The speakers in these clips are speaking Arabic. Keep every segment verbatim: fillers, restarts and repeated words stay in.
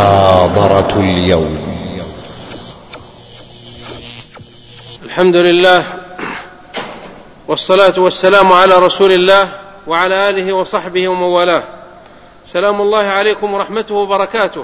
محاضرة اليوم. الحمد لله والصلاة والسلام على رسول الله وعلى آله وصحبه ومن والاه. سلام الله عليكم ورحمته وبركاته.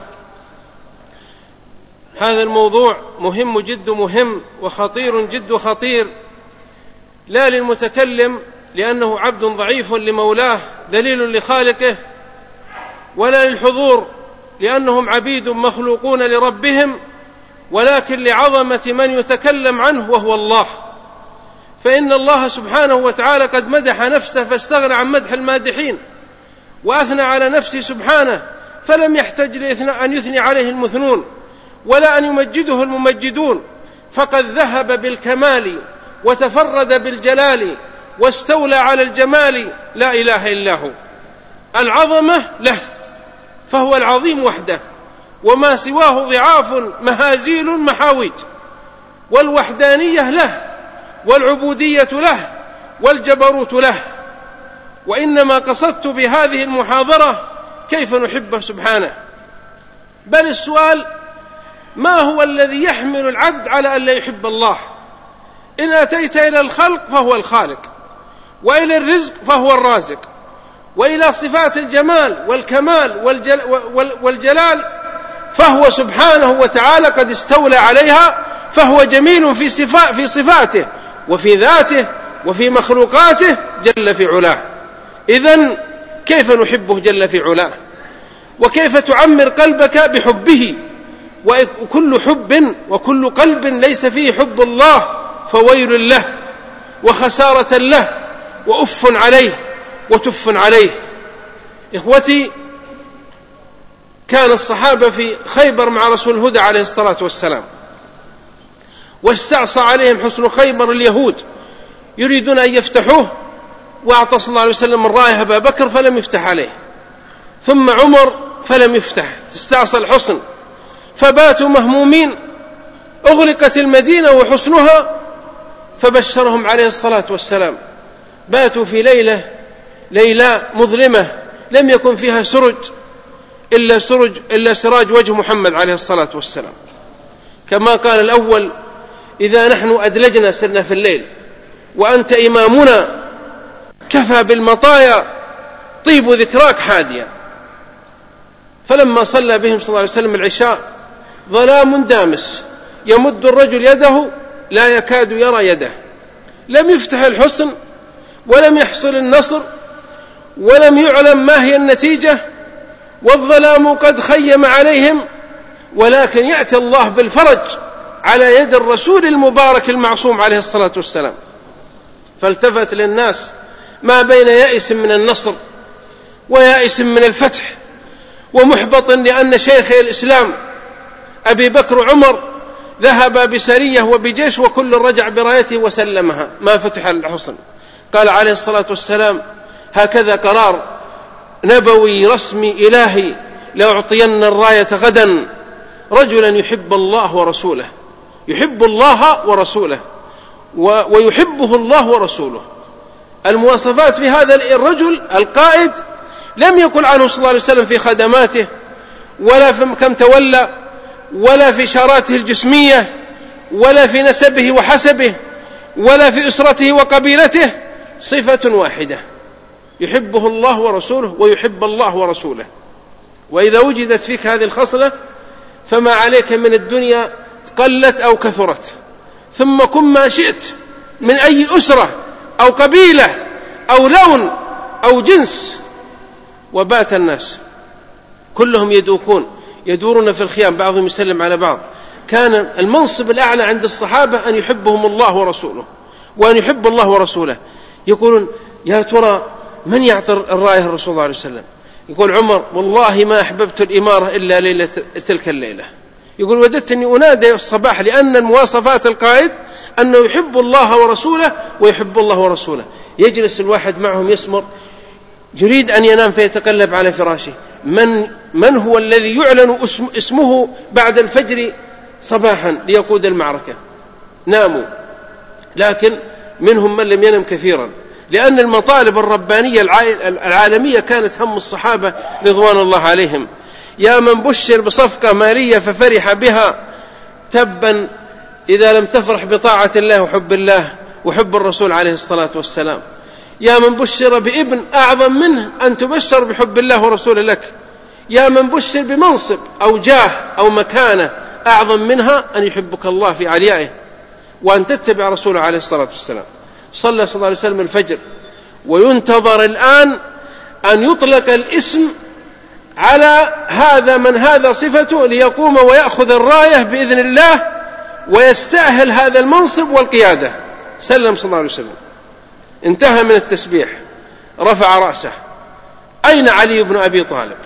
هذا الموضوع مهم جد مهم وخطير جد خطير، لا للمتكلم لأنه عبد ضعيف لمولاه ذليل لخالقه، ولا للحضور لأنهم عبيد مخلوقون لربهم، ولكن لعظمة من يتكلم عنه وهو الله. فإن الله سبحانه وتعالى قد مدح نفسه فاستغنى عن مدح المادحين، وأثنى على نفسه سبحانه فلم يحتج أن يثني عليه المثنون ولا أن يمجده الممجدون، فقد ذهب بالكمال وتفرد بالجلال واستولى على الجمال، لا إله إلا هو. العظمة له فهو العظيم وحده، وما سواه ضعاف مهازيل محاويج، والوحدانية له والعبودية له والجبروت له. وإنما قصدت بهذه المحاضرة كيف نحبه سبحانه، بل السؤال ما هو الذي يحمل العبد على أن لا يحب الله؟ إن أتيت إلى الخلق فهو الخالق، وإلى الرزق فهو الرازق، وإلى صفات الجمال والكمال والجل والجلال فهو سبحانه وتعالى قد استولى عليها، فهو جميل في صفات في صفاته وفي ذاته وفي مخلوقاته جل في علاه. إذن كيف نحبه جل في علاه؟ وكيف تعمر قلبك بحبه؟ وكل حب وكل قلب ليس فيه حب الله فويل له وخسارة له وأف عليه وتف عليه. إخوتي، كان الصحابة في خيبر مع رسول الهدى عليه الصلاة والسلام، واستعصى عليهم حصن خيبر اليهود يريدون أن يفتحوه، وأعطى صلى الله عليه وسلم الراية أبا بكر فلم يفتح عليه، ثم عمر فلم يفتح، استعصى الحصن فباتوا مهمومين، أغلقت المدينة وحصنها، فبشرهم عليه الصلاة والسلام. باتوا في ليلة ليلة مظلمة لم يكن فيها سرج إلا, سرج إلا سراج وجه محمد عليه الصلاة والسلام، كما قال الأول: إذا نحن أدلجنا سرنا في الليل وأنت إمامنا، كفى بالمطايا طيب ذكراك حاديا. فلما صلى بهم صلى الله عليه وسلم العشاء ظلام دامس يمد الرجل يده لا يكاد يرى يده، لم يفتح الحصن ولم يحصل النصر ولم يعلم ما هي النتيجة، والظلام قد خيم عليهم، ولكن يأتي الله بالفرج على يد الرسول المبارك المعصوم عليه الصلاة والسلام. فالتفت للناس ما بين يائس من النصر ويائس من الفتح ومحبط لأن شيخ الإسلام أبي بكر عمر ذهب بسرية وبجيش وكل رجع برايته وسلمها، ما فتح الحصن. قال عليه الصلاة والسلام: هكذا قرار نبوي رسمي إلهي، لأعطين الراية غدا رجلا يحب الله ورسوله، يحب الله ورسوله ويحبه الله ورسوله. المواصفات في هذا الرجل القائد لم يقل عنه صلى الله عليه وسلم في خدماته ولا في كم تولى ولا في شاراته الجسمية ولا في نسبه وحسبه ولا في أسرته وقبيلته، صفة واحدة: يحبه الله ورسوله ويحب الله ورسوله. وإذا وجدت فيك هذه الخصلة فما عليك من الدنيا قلت أو كثرت. ثم كن ما شئت من أي أسرة أو قبيلة أو لون أو جنس. وبات الناس كلهم يدوكون يدورون في الخيام، بعضهم يسلم على بعض. كان المنصب الأعلى عند الصحابة أن يحبهم الله ورسوله وأن يحب الله ورسوله. يقولون: يا ترى من يعطي الراية الرسول صلى الله عليه وسلم؟ يقول عمر: والله ما أحببت الإمارة إلا ليلة تلك الليلة. يقول: وددت أني أنادي الصباح، لأن المواصفات القائد أنه يحب الله ورسوله ويحب الله ورسوله. يجلس الواحد معهم يسمر، يريد أن ينام فيتقلب على فراشه. من, من هو الذي يعلن اسم اسمه بعد الفجر صباحا ليقود المعركة؟ ناموا، لكن منهم من لم ينم كثيرا، لأن المطالب الربانية العالمية كانت هم الصحابة رضوان الله عليهم. يا من بشر بصفقة مالية ففرح بها، تبا إذا لم تفرح بطاعة الله وحب الله وحب الرسول عليه الصلاة والسلام. يا من بشر بابن أعظم منه أن تبشر بحب الله ورسوله لك. يا من بشر بمنصب أو جاه أو مكانة أعظم منها أن يحبك الله في عليائه وأن تتبع رسوله عليه الصلاة والسلام. صلى صلى الله عليه وسلم الفجر، وينتظر الآن أن يطلق الاسم على هذا من هذا صفته ليقوم ويأخذ الراية بإذن الله ويستأهل هذا المنصب والقيادة. سلم صلى الله عليه وسلم، انتهى من التسبيح، رفع رأسه: أين علي بن أبي طالب؟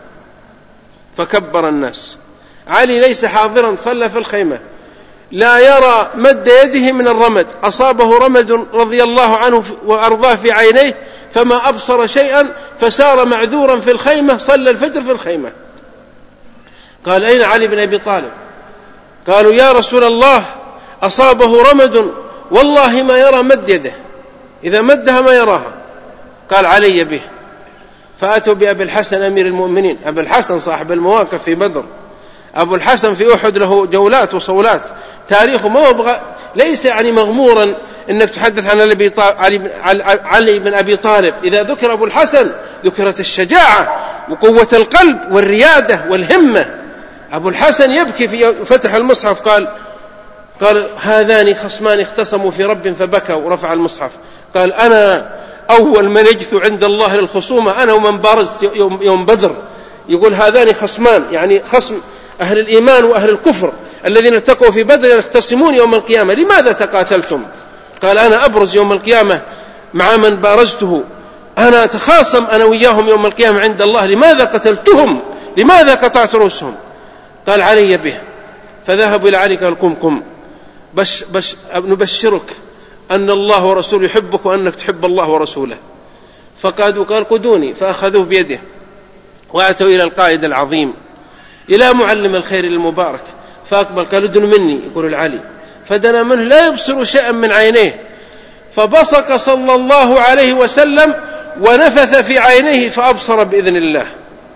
فكبر الناس. علي ليس حاضرا، صلى في الخيمة، لا يرى مد يده من الرمد، أصابه رمد رضي الله عنه وأرضاه في عينيه فما أبصر شيئا، فسار معذورا في الخيمة، صلى الفجر في الخيمة. قال: أين علي بن أبي طالب؟ قالوا: يا رسول الله أصابه رمد والله ما يرى مد يده، إذا مدها ما يراها. قال: علي به. فأتوا بأبي الحسن أمير المؤمنين، أبي الحسن صاحب المواقف في بدر، أبو الحسن في أحد له جولات وصولات، تاريخه ما هو ليس يعني مغمورا أنك تحدث عن علي بن أبي طالب. إذا ذكر أبو الحسن ذكرت الشجاعة وقوة القلب والريادة والهمة. أبو الحسن يبكي في فتح المصحف، قال قال هذان خصمان اختصموا في رب فبكوا ورفع المصحف. قال: أنا أول من يجثو عند الله للخصومة، أنا ومن بارزت يوم, يوم بدر. يقول هذان خصمان، يعني خصم أهل الإيمان وأهل الكفر الذين التقوا في بدر يختصمون يوم القيامة. لماذا تقاتلتم؟ قال: أنا أبرز يوم القيامة مع من بارزته، أنا أتخاصم أنا وياهم يوم القيامة عند الله. لماذا قتلتهم؟ لماذا قطعت رؤوسهم؟ قال: علي به. فذهبوا إلى علي، قال: قم قم بش بش نبشرك أن الله ورسوله يحبك وأنك تحب الله ورسوله. فقادوا، قال: قدوني. فأخذوه بيده وأتوا إلى القائد العظيم، إلى معلم الخير المبارك، فأقبل، قال: ادن مني. يقول العلي، فدنا منه لا يبصر شيئا من عينيه، فبصق صلى الله عليه وسلم ونفث في عينيه فأبصر بإذن الله.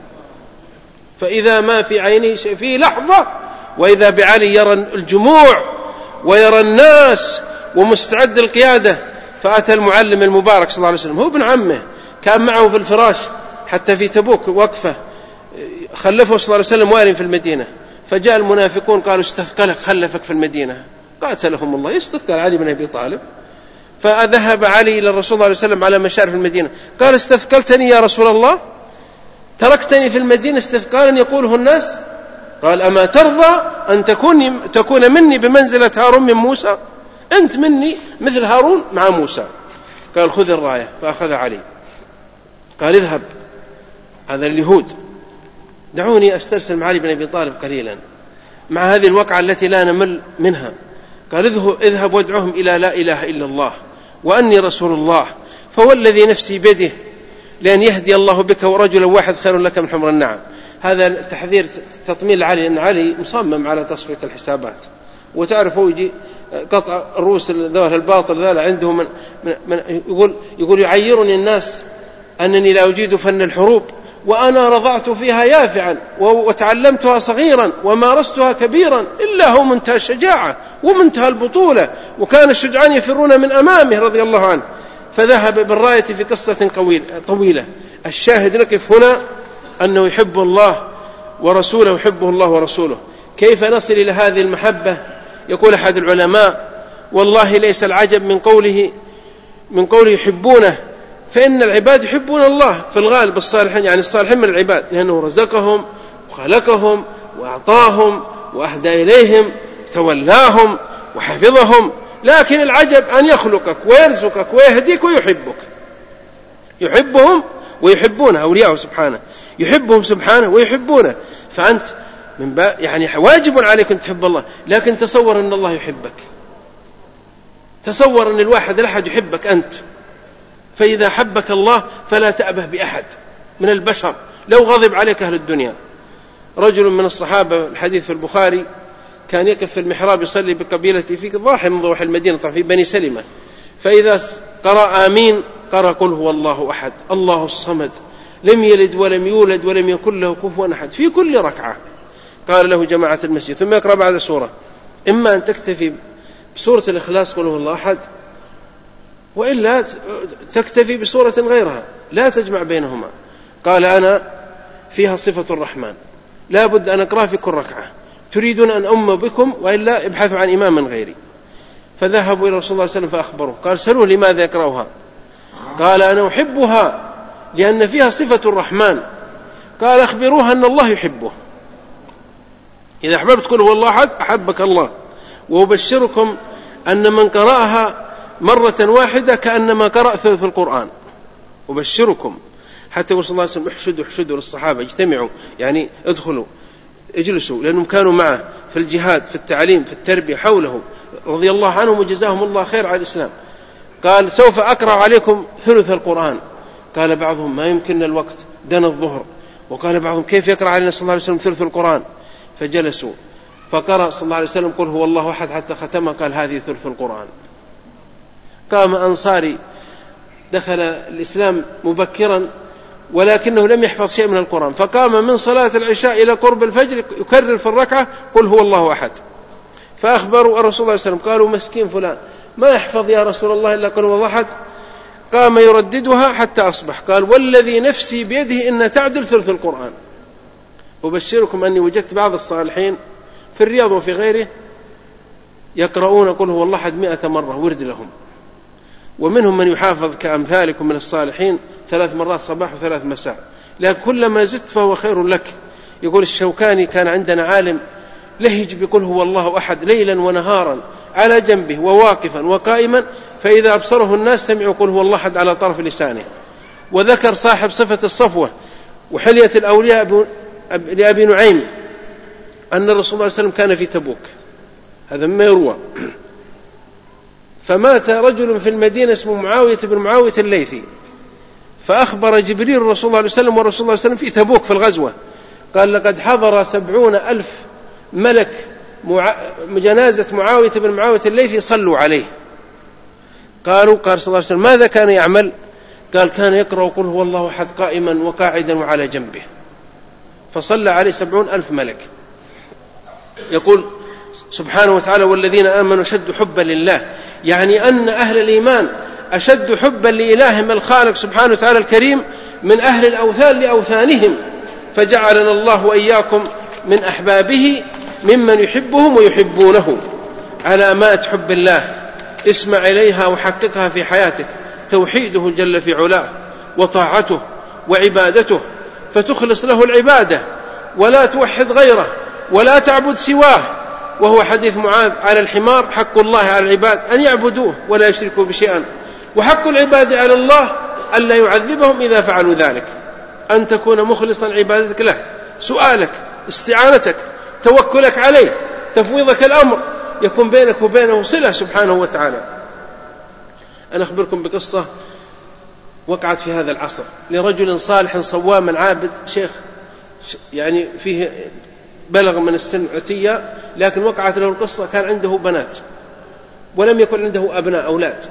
فإذا ما في عينه شيء في لحظة، وإذا بعلي يرى الجموع ويرى الناس ومستعد القيادة. فأتى المعلم المبارك صلى الله عليه وسلم، هو ابن عمه، كان معه في الفراش حتى في تبوك وقفة، خلفه صلى الله عليه وسلم وارٍ في المدينة. فجاء المنافقون قالوا: استثقلك، خلفك في المدينة. قاتلهم الله، يستثقل علي بن أبي طالب. فذهب علي إلى الرسول صلى الله عليه وسلم على مشارف المدينة، قال: استثقلتني يا رسول الله؟ تركتني في المدينة استثقالا يقوله الناس؟ قال: أما ترضى أن تكون, تكون مني بمنزلة هارون من موسى؟ أنت مني مثل هارون مع موسى. قال: خذ الراية. فأخذ علي، قال: اذهب، هذا اليهود، دعوني أسترسل مع علي بن أبي طالب قليلا مع هذه الوقعة التي لا نمل منها. قال: اذهب وادعهم إلى لا إله إلا الله وأني رسول الله، فوالذي نفسي بيده لأن يهدي الله بك ورجلا واحد خير لك من حمر النعم. هذا تحذير تطميل علي، أن علي مصمم على تصفية الحسابات. وتعرفوا يجي قطع الرؤوس ذولا الباطل ذولا عندهم من من يقول يقول يعيرني الناس أنني لا أجيد فن الحروب، وأنا رضعت فيها يافعا وتعلمتها صغيرا ومارستها كبيرا، إلا هو منتهى الشجاعة ومنتهى البطولة، وكان الشجعان يفرون من أمامه رضي الله عنه. فذهب بالراية في قصة طويلة. الشاهد نقف هنا أنه يحب الله ورسوله، يحبه الله ورسوله. كيف نصل إلى هذه المحبة؟ يقول أحد العلماء: والله ليس العجب من قوله من قوله يحبونه، فإن العباد يحبون الله في الغالب، الصالحين يعني الصالحين من العباد، لأنه رزقهم وخلقهم وأعطاهم وأهدى إليهم، تولاهم وحفظهم. لكن العجب أن يخلقك ويرزقك ويهديك ويحبك. يحبهم ويحبونه، أولياءه سبحانه، يحبهم سبحانه ويحبونه. فأنت من با يعني واجب عليك أن تحب الله، لكن تصور أن الله يحبك، تصور أن الواحد الأحد يحبك أنت. فإذا حبك الله فلا تأبه بأحد من البشر لو غضب عليك أهل الدنيا. رجل من الصحابة، الحديث في البخاري، كان يقف في المحراب يصلي بقبيلته في ضاحي من ضواحي المدينة في بني سلمة، فإذا قرأ آمين قرأ قل هو الله أحد الله الصمد لم يلد ولم يولد ولم يكن له كفوا أحد في كل ركعة. قال له جماعة المسجد ثم يقرأ بعد سورة، إما أن تكتفي بسورة الإخلاص قل هو الله أحد، وإلا تكتفي بسورة غيرها، لا تجمع بينهما. قال أنا فيها صفة الرحمن لا بد أن أقرأ في كل ركعة، تريدون أن أم بكم وإلا ابحثوا عن إمام غيري. فذهبوا إلى رسول الله صلى الله عليه وسلم فأخبروه، قال سألوه لماذا يقرأها؟ قال أنا أحبها لأن فيها صفة الرحمن. قال أخبروها أن الله يحبه، إذا أحببت قل هو الله أحد أحبك الله، وأبشركم أن من قرأها مرة واحدة كأنما قرأ ثلث القرآن. أبشركم، حتى يقول صلى الله عليه وسلم احشدوا احشدوا للصحابة، اجتمعوا يعني ادخلوا اجلسوا، لأنهم كانوا معه في الجهاد في التعليم في التربية حوله رضي الله عنهم وجزاهم الله خير على الإسلام. قال سوف أقرأ عليكم ثلث القرآن. قال بعضهم ما يمكن الوقت دنا الظهر، وقال بعضهم كيف يقرأ علينا صلى الله عليه وسلم ثلث القرآن؟ فجلسوا فقرأ صلى الله عليه وسلم قل هو الله أحد حتى ختمه، قال هذه ثلث القرآن. قام أنصاري دخل الإسلام مبكرا ولكنه لم يحفظ شيء من القرآن، فقام من صلاة العشاء إلى قرب الفجر يكرر في الركعة قل هو الله أحد. فأخبروا الرسول صلى الله عليه وسلم قالوا مسكين فلان ما يحفظ يا رسول الله إلا قل هو الله أحد. قام يرددها حتى أصبح، قال والذي نفسي بيده إن تعدل ثلث القرآن. أبشركم أني وجدت بعض الصالحين في الرياض وفي غيره يقرؤون قل هو الله أحد مئة مرة ورد لهم، ومنهم من يحافظ كأمثالكم من الصالحين ثلاث مرات صباح وثلاث مساء، لكن كلما زدت فهو خير لك. يقول الشوكاني كان عندنا عالم لهج بقل هو الله أحد ليلا ونهارا على جنبه وواقفا وقائما، فإذا أبصره الناس سمعوا قل هو الله أحد على طرف لسانه. وذكر صاحب صفة الصفوة وحلية الأولياء لأبي نعيم أن الرسول صلى الله عليه وسلم كان في تبوك، هذا ما يروى، فمات رجل في المدينة اسمه معاوية بن معاوية الليثي، فأخبر جبريل الرسول صلى الله عليه وسلم والرسول صلى الله عليه وسلم في تبوك في الغزوة، قال لقد حضر سبعون ألف ملك جنازة معاوية بن معاوية الليثي صلوا عليه. قالوا قال صلى الله عليه وسلم ماذا كان يعمل؟ قال كان يقرأ قل هو الله أحد قائما وقاعدا وعلى جنبه، فصلى عليه سبعون ألف ملك. يقول سبحانه وتعالى والذين آمنوا أشد حبا لله، يعني أن أهل الإيمان أشد حبا لإلههم الخالق سبحانه وتعالى الكريم من أهل الأوثان لأوثانهم، فجعلنا الله وإياكم من أحبابه ممن يحبهم ويحبونه. علامات حب الله اسمع إليها وحققها في حياتك، توحيده جل في علاه وطاعته وعبادته، فتخلص له العبادة ولا توحد غيره ولا تعبد سواه. وهو حديث معاذ على الحمار حق الله على العباد أن يعبدوه ولا يشركوا بشيئا، وحق العباد على الله ألا يعذبهم إذا فعلوا ذلك. أن تكون مخلصا عبادتك له، سؤالك استعانتك توكلك عليه تفويضك الأمر، يكون بينك وبينه صلة سبحانه وتعالى. أنا أخبركم بقصة وقعت في هذا العصر لرجل صالح صوام عابد شيخ، يعني فيه بلغ من السن عتية، لكن وقعت له القصة كان عنده بنات ولم يكن عنده أبناء أولاد،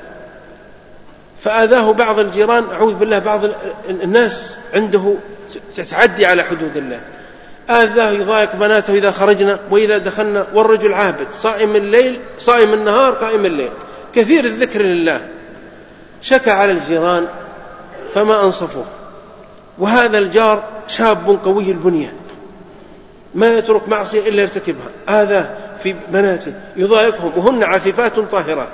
فآذاه بعض الجيران، أعوذ بالله بعض الناس عنده تتعدي على حدود الله، آذاه يضايق بناته إذا خرجنا وإذا دخلنا، والرجل عابد صائم الليل صائم النهار قائم الليل كثير الذكر لله. شكى على الجيران فما أنصفوه، وهذا الجار شاب قوي البنية ما يترك معصية إلا يرتكبها، هذا في بناته يضايقهم وهن عفيفات طاهرات.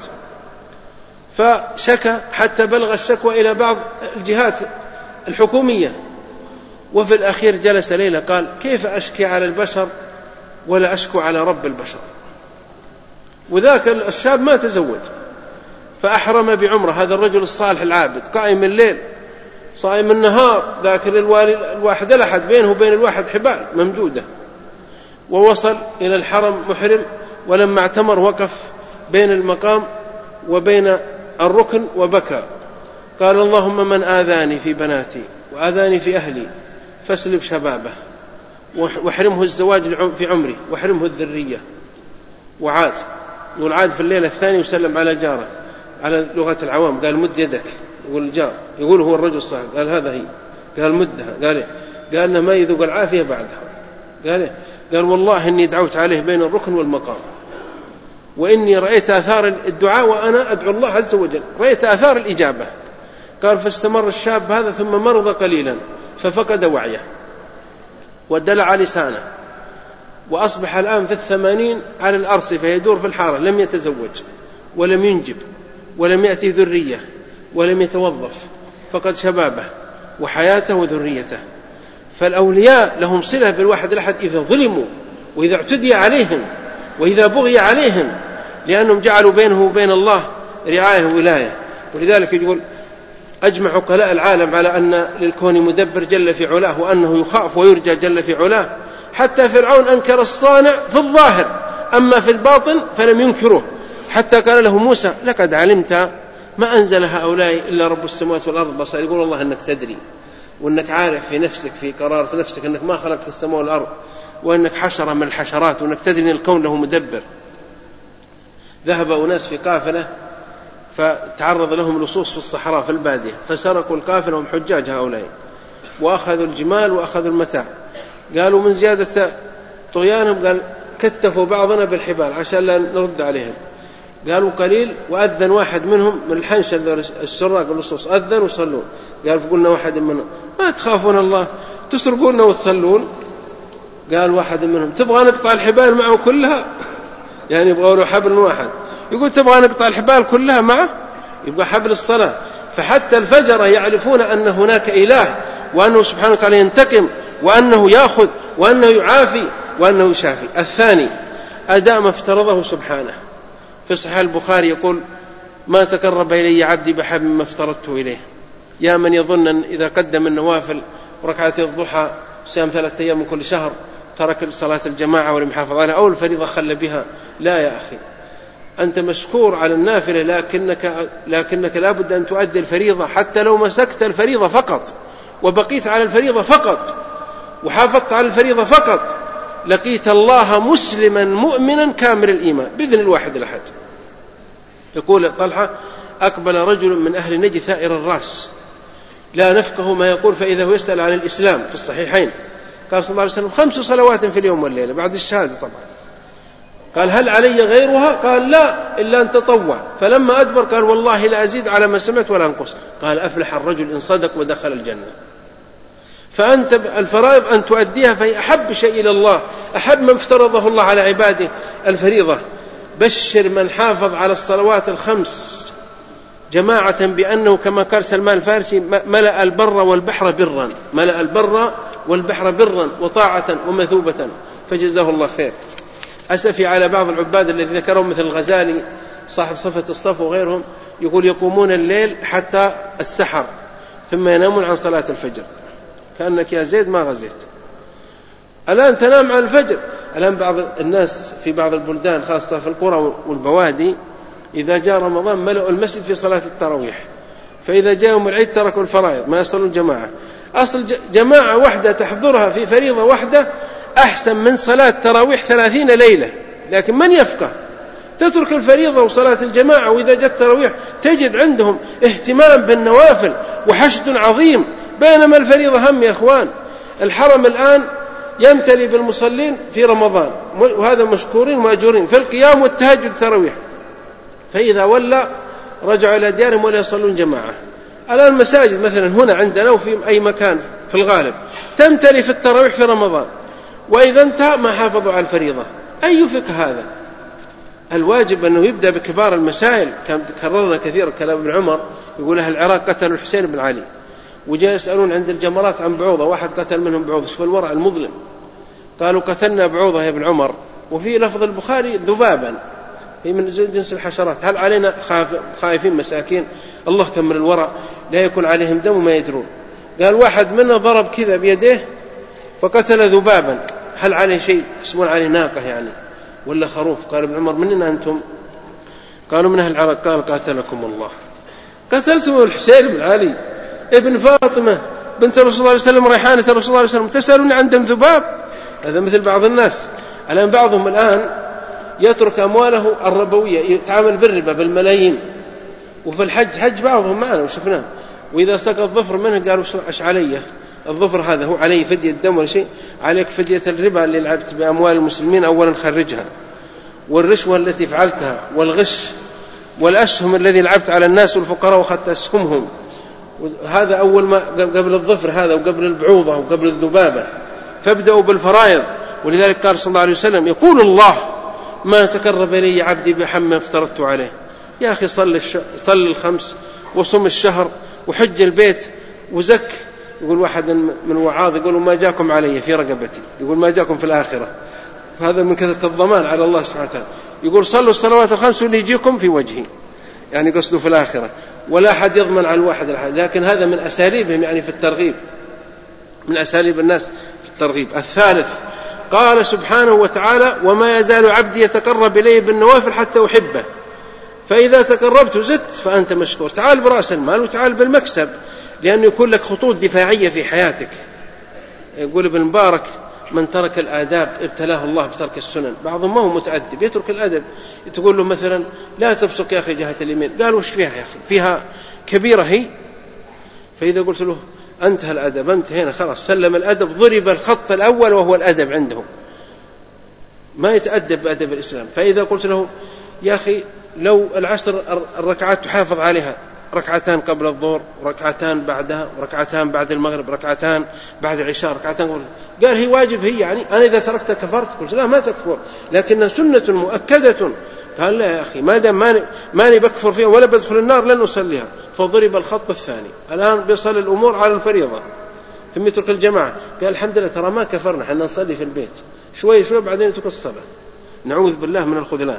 فشكى حتى بلغ الشكوى إلى بعض الجهات الحكومية، وفي الأخير جلس ليلة قال كيف أشكي على البشر ولا أشكو على رب البشر. وذاك الشاب ما تزوج فأحرم بعمره، هذا الرجل الصالح العابد قائم الليل صائم النهار، ذاك الواحد الأحد بينه وبين الواحد حبال ممدودة، ووصل إلى الحرم محرم، ولما اعتمر وقف بين المقام وبين الركن وبكى، قال اللهم من آذاني في بناتي وآذاني في أهلي فاسلب شبابه واحرمه الزواج في عمري واحرمه الذرية. وعاد يقول عاد في الليلة الثانية وسلم على جاره على لغة العوام، قال مد يدك، يقول الجار، يقول هو الرجل الصالح، قال هذا هي، قال مدها. قال قال إنه ما يذوق العافية بعدها. قال قال والله إني دعوت عليه بين الركن والمقام، وإني رأيت آثار الدعاء وأنا أدعو الله عز وجل، رأيت آثار الإجابة. قال فاستمر الشاب هذا ثم مرض قليلا ففقد وعيه ودلع لسانه، وأصبح الآن في الثمانين على الأرصفة يدور في الحارة، لم يتزوج ولم ينجب ولم يأتي ذرية ولم يتوظف، فقد شبابه وحياته وذريته. فالأولياء لهم صلة بالواحد الأحد إذا ظلموا وإذا اعتدي عليهم وإذا بغي عليهم، لأنهم جعلوا بينه وبين الله رعاية وولاية. ولذلك يقول أجمع عقلاء العالم على أن للكون مدبر جل في علاه، وأنه يخاف ويرجى جل في علاه. حتى فرعون أنكر الصانع في الظاهر، أما في الباطن فلم ينكره، حتى قال له موسى لقد علمت ما أنزل هؤلاء إلا رب السماوات والأرض بصير. يقول الله أنك تدري، وأنك عارف في نفسك في قرارة نفسك أنك ما خلقت السماء والأرض، وأنك حشرة من الحشرات، وأنك تدري أن الكون له مدبر. ذهب أناس في قافلة فتعرض لهم لصوص في الصحراء في البادية، فسرقوا القافلة وهم حجاج هؤلاء، وأخذوا الجمال وأخذوا المتاع. قالوا من زيادة طغيانهم قال كتفوا بعضنا بالحبال عشان لا نرد عليهم. قالوا قليل، وأذن واحد منهم من الحنش السراق اللصوص، أذن وصلون. قال فقلنا واحد منهم ما تخافون الله تسرقون وتصلون؟ قال واحد منهم تبغى نقطع الحبال معه كلها؟ يعني يبغوا له حبل واحد. يقول تبغى نقطع الحبال كلها معه؟ يبقى حبل الصلاة. فحتى الفجر يعرفون أن هناك إله، وأنه سبحانه وتعالى ينتقم، وأنه يأخذ، وأنه يعافي، وأنه يشافي. الثاني أداء ما افترضه سبحانه. في صحيح البخاري يقول ما تقرب إلي عبدي بحب ما افترضته إليه. يا من يظن أن إذا قدم النوافل وركعتي الضحى صيام ثلاثة أيام من كل شهر ترك صلاة الجماعة ولم يحافظ عليها أو الفريضة خل بها. لا يا أخي، أنت مشكور على النافلة، لكنك, لكنك لا بد أن تؤدي الفريضة. حتى لو مسكت الفريضة فقط وبقيت على الفريضة فقط وحافظت على الفريضة فقط، لقيت الله مسلما مؤمنا كامل الإيمان بإذن الواحد الأحد. يقول طلحة أقبل رجل من أهل نجد ثائر الرأس لا نفقه ما يقول، فإذا هو يسأل عن الإسلام في الصحيحين. قال صلى الله عليه وسلم خمس صلوات في اليوم والليلة بعد الشهادة طبعا. قال هل علي غيرها؟ قال لا إلا أن تطوع. فلما أدبر قال والله لا أزيد على ما سمعت ولا أنقص. قال أفلح الرجل إن صدق ودخل الجنة. فأنت الفرائض أن تؤديها، فهي أحب شيء إلى الله، أحب من افترضه الله على عباده الفريضة. بشر من حافظ على الصلوات الخمس جماعة بأنه كما قال سلمان الفارسي ملأ البر والبحر برا، ملأ البر والبحر برا وطاعة ومثوبة، فجزاه الله خير. أسفي على بعض العباد الذي ذكرهم مثل الغزالي صاحب صفة الصفو وغيرهم، يقول يقومون الليل حتى السحر ثم ينامون عن صلاة الفجر. كأنك يا زيد ما غزيت، الآن تنام عن الفجر. الآن بعض الناس في بعض البلدان خاصة في القرى والبوادي إذا جاء رمضان ملأوا المسجد في صلاة التراويح، فإذا جاء يوم العيد تركوا الفرائض ما يصلون جماعة. أصل جماعة واحدة تحضرها في فريضة واحدة أحسن من صلاة تراويح ثلاثين ليلة. لكن من يفقه تترك الفريضة وصلاة الجماعة، وإذا جاءت تراويح تجد عندهم اهتمام بالنوافل وحشد عظيم، بينما الفريضة هم يا أخوان. الحرم الآن يمتلي بالمصلين في رمضان، وهذا مشكورين ماجورين في القيام والتهجد التراويح، فإذا ولى رجعوا إلى ديارهم ولا يصلون جماعة. الآن المساجد مثلا هنا عندنا وفي أي مكان في الغالب تمتلي في التراويح في رمضان، وإذا انتهى ما حافظوا على الفريضة. أي فقه هذا؟ الواجب أنه يبدأ بكبار المسائل. كررنا كثيرا كلام ابن عمر يقول أهل العراق قتلوا الحسين بن علي، وجاء يسألون عند الجمرات عن بعوضة، واحد قتل منهم بعوضة، شوف الورع المظلم. قالوا قتلنا بعوضة يا ابن عمر، وفي لفظ البخاري ذبابا، هي من جنس الحشرات. هل علينا خائفين مساكين؟ الله كمل الورع لا يكون عليهم دم وما يدرون. قال واحد منا ضرب كذا بيديه فقتل ذبابا، هل عليه شيء؟ يسمون عليه ناقة يعني ولا خروف؟ قال ابن عمر مننا أنتم؟ قالوا من أهل العراق. قال قاتلكم الله، قتلتم الحسين بن علي ابن فاطمة بنت الرسول صلى الله عليه وسلم ريحانة الرسول صلى الله عليه وسلم، تسألون عن دم ذباب؟ هذا مثل بعض الناس الآن. بعضهم الآن يترك أمواله الربوية يتعامل بالربا بالملايين، وفي الحج حج بعضهم معنا وشفناه، وإذا سقط ظفر منه قالوا أش عليه الظفر هذا هو عليه فدية الدم ولا شيء، عليك فدية الربا اللي لعبت بأموال المسلمين أولا خرجها، والرشوة التي فعلتها، والغش، والأسهم الذي لعبت على الناس والفقراء وأخذت أسهمهم. هذا أول ما قبل الظفر هذا، وقبل البعوضة وقبل الذبابة، فابدأوا بالفرائض. ولذلك قال صلى الله عليه وسلم: يقول الله: ما تقرب إلي عبدي بحمى افترضت عليه. يا أخي صل, الش... صل الخمس، وصم الشهر، وحج البيت، وزك. يقول واحد من وعاظ يقول: ما جاكم علي في رقبتي، يقول ما جاكم في الآخرة. فهذا من كثرة الضمان على الله سبحانه وتعالى. يقول: صلوا الصلوات الخمس واللي يجيكم في وجهي، يعني قصده في الآخرة، ولا أحد يضمن على الواحد الحد. لكن هذا من أساليبهم يعني في الترغيب، من أساليب الناس في الترغيب. الثالث قال سبحانه وتعالى: وما يزال عبدي يتقرب إلي بالنوافل حتى أحبه، فإذا تقربت زدت فأنت مشكور. تعال برأس المال وتعال بالمكسب، لأنه يكون لك خطوط دفاعية في حياتك. يقول ابن مبارك: من ترك الآداب ابتلاه الله بترك السنن. بعضهم ما هو متأدب يترك الأدب، تقول له مثلا: لا تبصق يا أخي جهة اليمين، قال: وش فيها يا أخي؟ فيها كبيرة هي. فإذا قلت له: انتهى الأدب، أنت هنا خلاص سلم الأدب، ضرب الخط الأول وهو الأدب عنده، ما يتأدب بأدب الإسلام. فإذا قلت له: يا أخي لو العشر الركعات تحافظ عليها، ركعتان قبل الظهر، وركعتان بعدها، وركعتان بعد المغرب، ركعتان بعد العشاء، ركعتان قبل. قال: هي واجب هي، يعني أنا إذا تركتها كفرت؟ قلت: لا ما تكفر، لكنها سنة مؤكدة. قال: لا يا أخي، ما دام ماني, ماني بكفر فيها ولا بدخل النار لن أصليها. فضرب الخط الثاني. الآن بيصل الأمور على الفريضة ثم يترك الجماعة. قال: الحمد لله ترى ما كفرنا، حنا نصلي في البيت شوي شوي بعدين يترك الصلاة. نعوذ بالله من الخذلان.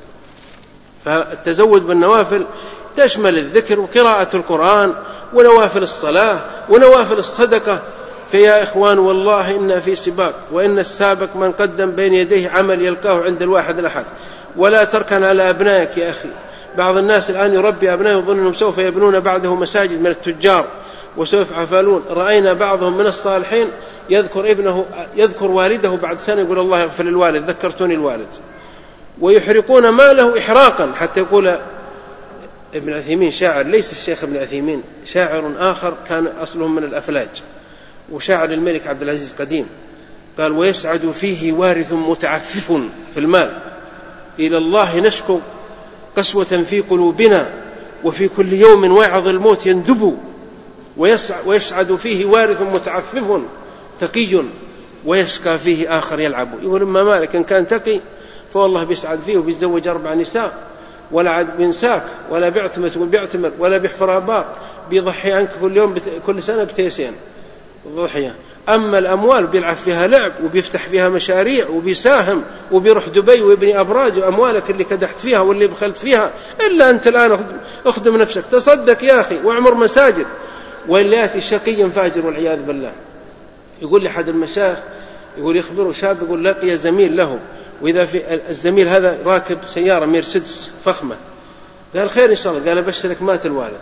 فالتزود بالنوافل تشمل الذكر وقراءة القرآن ونوافل الصلاة ونوافل الصدقة. فيا إخوان والله إنا في سباق، وإن السابق من قدم بين يديه عمل يلقاه عند الواحد الأحد. ولا تركن على أبنائك يا أخي. بعض الناس الآن يربي أبنائه يظن أنهم سوف يبنون بعده مساجد من التجار وسوف يفعلون. رأينا بعضهم من الصالحين يذكر ابنه يذكر والده بعد سنة يقول: الله يغفر للوالد، ذكرتوني الوالد. ويحرقون ماله إحراقا، حتى يقول ابن عثيمين شاعر، ليس الشيخ ابن عثيمين، شاعر آخر كان أصلهم من الأفلاج، وشاعر الملك عبد العزيز قديم، قال: ويسعد فيه وارث متعفف في المال، إلى الله نشكو قسوة في قلوبنا، وفي كل يوم واعظ الموت يندب. ويسعد فيه وارث متعفف تقي، ويسكى فيه آخر يلعب. يقول إما مالك إن كان تقي فوالله بيسعد فيه وبيتزوج أربع نساء، ولا عاد بينساك، ولا بيعتمر بيعتمر ولا بيحفر آبار، بيضحي عنك كل يوم بت... كل سنة بتيسين ضحية. أما الأموال بيلعب فيها لعب، وبيفتح فيها مشاريع، وبيساهم، وبيروح دبي ويبني أبراج. وأموالك اللي كدحت فيها واللي بخلت فيها، إلا أنت الآن أخدم نفسك، تصدق يا أخي واعمر مساجد. وإلا يأتي شقي فاجر والعياذ بالله. يقول لي أحد المشايخ، يقول يخبره شاب، يقول لقي زميل له، وإذا في الزميل هذا راكب سيارة ميرسيدس فخمة. قال: خير إن شاء الله. قال: أبشرك مات الوالد.